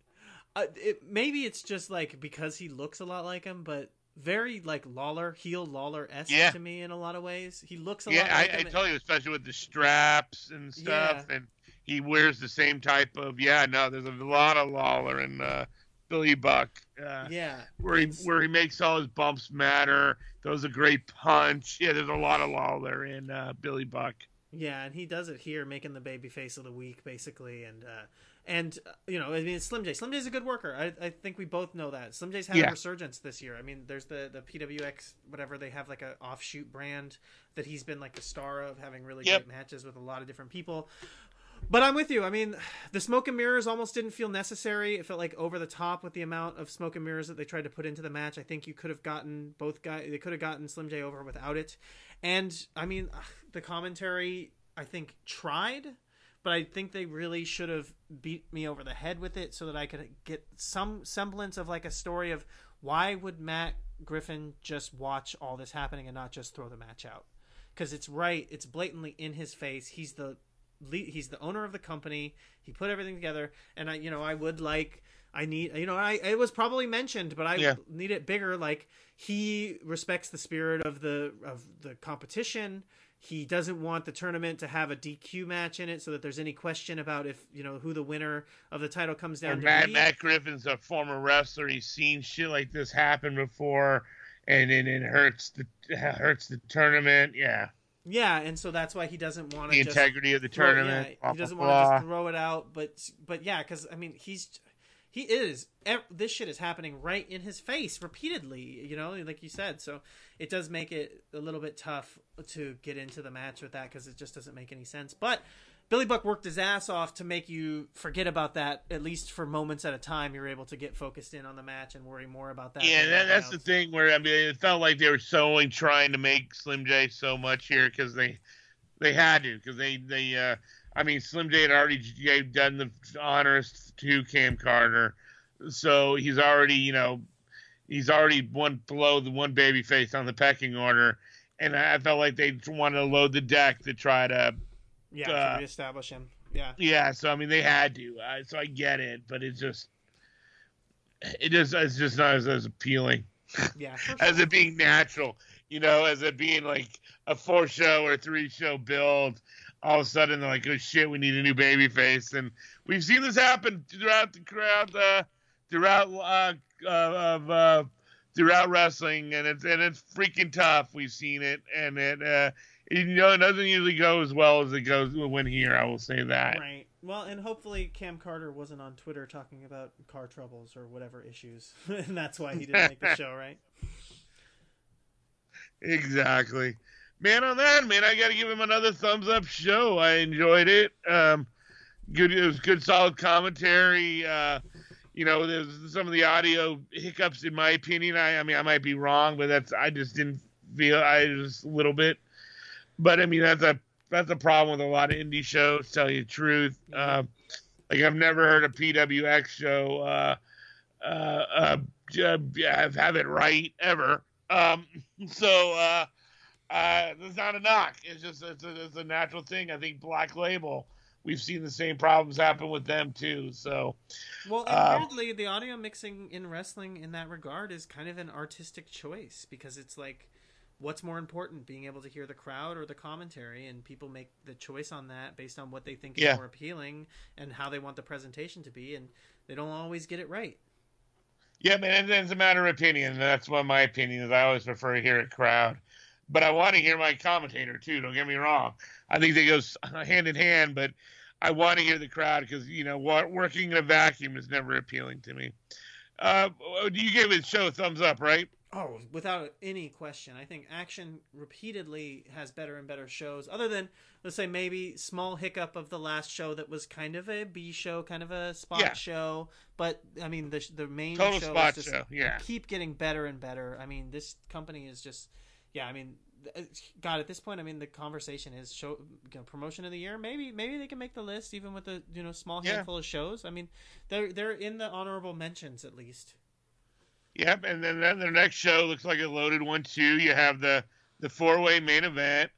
uh, it, maybe it's just like because he looks a lot like him, but very like Lawler, heel Lawler-esque yeah. to me in a lot of ways. He looks a yeah, lot like I, him. I tell you, especially with the straps and stuff, yeah. and he wears the same type of, yeah, no, there's a lot of Lawler and, uh, Billy Buck, uh, yeah, where he where he makes all his bumps matter. Throws a great punch. Yeah, there's a lot of Lawler in uh, Billy Buck. Yeah, and he does it here, making the baby face of the week, basically. And uh, and uh, you know, I mean, it's Slim J. Slim J's a good worker. I I think we both know that. Slim J's had yeah. a resurgence this year. I mean, there's the the P W X whatever, they have like a offshoot brand that he's been like the star of, having really yep. great matches with a lot of different people. But I'm with you. I mean, the smoke and mirrors almost didn't feel necessary. It felt like over the top with the amount of smoke and mirrors that they tried to put into the match. I think you could have gotten both guys. They could have gotten Slim J over without it. And I mean, the commentary, I think, tried, but I think they really should have beat me over the head with it so that I could get some semblance of like a story of why would Matt Griffin just watch all this happening and not just throw the match out? Because it's right. It's blatantly in his face. He's the He's the owner of the company. He put everything together, and I, you know, I would like, I need, you know, I it was probably mentioned, but I yeah. need it bigger. Like, he respects the spirit of the of the competition. He doesn't want the tournament to have a D Q match in it, so that there's any question about if you know who the winner of the title comes down or to Matt, be. Matt Griffin's a former wrestler. He's seen shit like this happen before, and then it hurts the hurts the tournament. Yeah. Yeah, and so that's why he doesn't want to the just integrity of the throw, tournament. yeah, blah, he doesn't blah, want to blah. just throw it out, but but yeah, because I mean he's he is this shit is happening right in his face repeatedly, you know, like you said. So it does make it a little bit tough to get into the match with that because it just doesn't make any sense. But Billy Buck worked his ass off to make you forget about that, at least for moments at a time. You're able to get focused in on the match and worry more about that. Yeah, that, that's else. the thing where, I mean, it felt like they were solely trying to make Slim J so much here because they they had to, because they, they uh, I mean, Slim J had already done the honors to Cam Carter, so he's already, you know, he's already one below the one baby face on the pecking order, and I felt like they wanted to load the deck to try to Yeah, uh, to reestablish him. Yeah. Yeah, so I mean they had to. Uh, so I get it, but it's just it just it's just not as, as appealing. Yeah. For sure. As it being natural, you know, as it being like a four show or three show build. All of a sudden they're like, oh shit, we need a new baby face, and we've seen this happen throughout the crowd, uh, throughout uh, uh, of uh, throughout wrestling, and it's and it's freaking tough. We've seen it, and it. Uh, You know, it doesn't usually go as well as it goes when here, I will say that. Right. Well, and hopefully Cam Carter wasn't on Twitter talking about car troubles or whatever issues. And that's why he didn't make the show, right? Exactly. Man, on that, man, I got to give him another thumbs up show. I enjoyed it. Um, good, it was good, solid commentary. Uh, you know, there's some of the audio hiccups, in my opinion. I, I mean, I might be wrong, but that's, I just didn't feel, I just a little bit. But I mean, that's a that's a problem with a lot of indie shows. To tell you the truth, uh, like I've never heard a P W X show uh, uh, uh, have have it right ever. Um, so uh, uh, it's not a knock. It's just it's a, it's a natural thing. I think Black Label, we've seen the same problems happen with them too. So well, and uh, weirdly, the audio mixing in wrestling in that regard is kind of an artistic choice because it's like, what's more important, being able to hear the crowd or the commentary? And people make the choice on that based on what they think is yeah. more appealing and how they want the presentation to be, and they don't always get it right. Yeah, man, it's a matter of opinion. That's what my opinion is. I always prefer to hear a crowd. But I want to hear my commentator, too. Don't get me wrong. I think they go hand in hand, but I want to hear the crowd because, you know, working in a vacuum is never appealing to me. Uh, you gave the show a thumbs up, right? Oh, without any question. I think Action repeatedly has better and better shows, other than, let's say, maybe small hiccup of the last show that was kind of a B show, kind of a spot yeah. show. But, I mean, the the main Total show spot is just show, yeah. keep getting better and better. I mean, this company is just, yeah, I mean, God, at this point, I mean, the conversation is show you know, promotion of the year. Maybe maybe they can make the list, even with the you know small handful yeah. of shows. I mean, they're they're in the honorable mentions, at least. Yep, and then, then their next show looks like a loaded one, too. You have the, the four-way main event.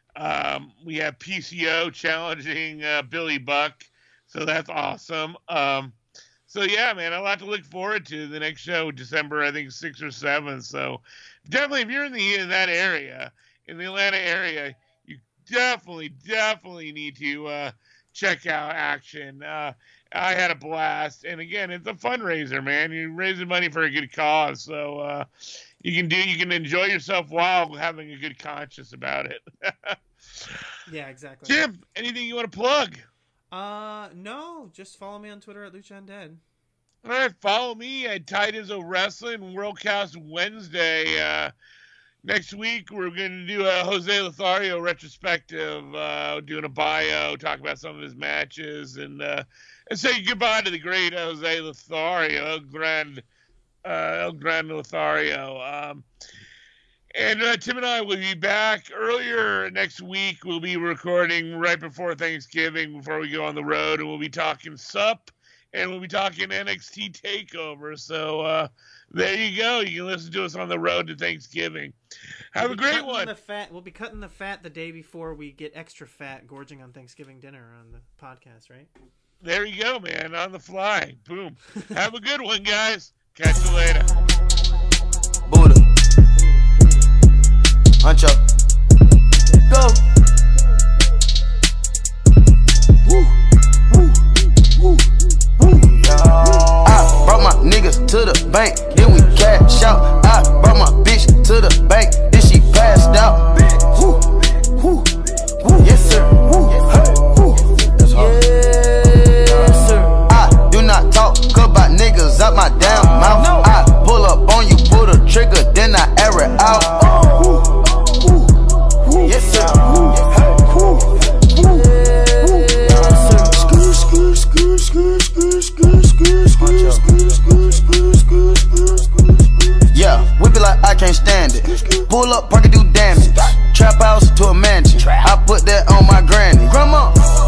Um, we have P C O challenging uh, Billy Buck, so that's awesome. Um, so, yeah, man, a lot to look forward to. The next show, December, I think, sixth or seventh. So, definitely, if you're in, the, in that area, in the Atlanta area, you definitely, definitely need to uh, check out Action. Uh, I had a blast, and again, it's a fundraiser, man. You're raising money for a good cause, so uh, you can do, you can enjoy yourself while having a good conscience about it. Yeah, exactly. Jim, anything you want to plug? Uh, no, just follow me on Twitter at Lucha Undead. All right, follow me at Titans Wrestling Worldcast Wednesday. Uh, next week, we're going to do a Jose Lothario retrospective, uh, doing a bio, talk about some of his matches, and uh, and say goodbye to the great Jose Lothario, El Gran, uh, El Gran Lothario. Um, and uh, Tim and I will be back earlier next week. We'll be recording right before Thanksgiving, before we go on the road, and we'll be talking S U P, and we'll be talking N X T TakeOver. So uh, there you go. You can listen to us on the road to Thanksgiving. Have we'll a great cutting one. The fat, we'll be cutting the fat the day before we get extra fat, gorging on Thanksgiving dinner on the podcast, right? There you go, man. On the fly. Boom. Have a good one, guys. Catch you later. Buddha. Huncho. Go. bank, then we cash out. I brought my bitch to the bank, then she passed out. Woo, woo, woo, yes sir. Woo, hey, woo. That's hard. Yes sir. I do not talk about niggas out my damn mouth. No. I pull up on you, pull the trigger, then I air it out. Woo, woo, woo, yes sir. Woo, hey, woo, woo, woo, yes sir. Skr, skr, skr, skr, skr, skr, skr, skr, skr, skr, skr, skr, skr, skr. Yeah, whip it like I can't stand it. Pull up, park it, do damage. Trap house to a mansion. I put that on my granny. Grandma.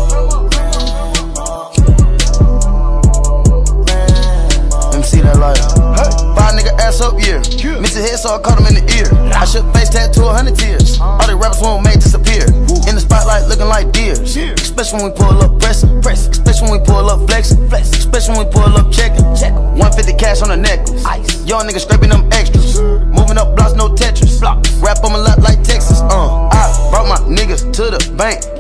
Let me see that light. Five nigga ass up, yeah. Miss his head, so I caught him in the ear. I shook face tattoo a hundred tears. All the rappers won't make disappear. In the spotlight looking like deers. Especially when we pull up pressing. Especially when we pull up flexing. Especially when we pull up checking. one fifty cash on the necklace. Young nigga scraping them extras. Moving up blocks, no Tetris. Rap on my lap like Texas. Uh, I brought my niggas to the bank.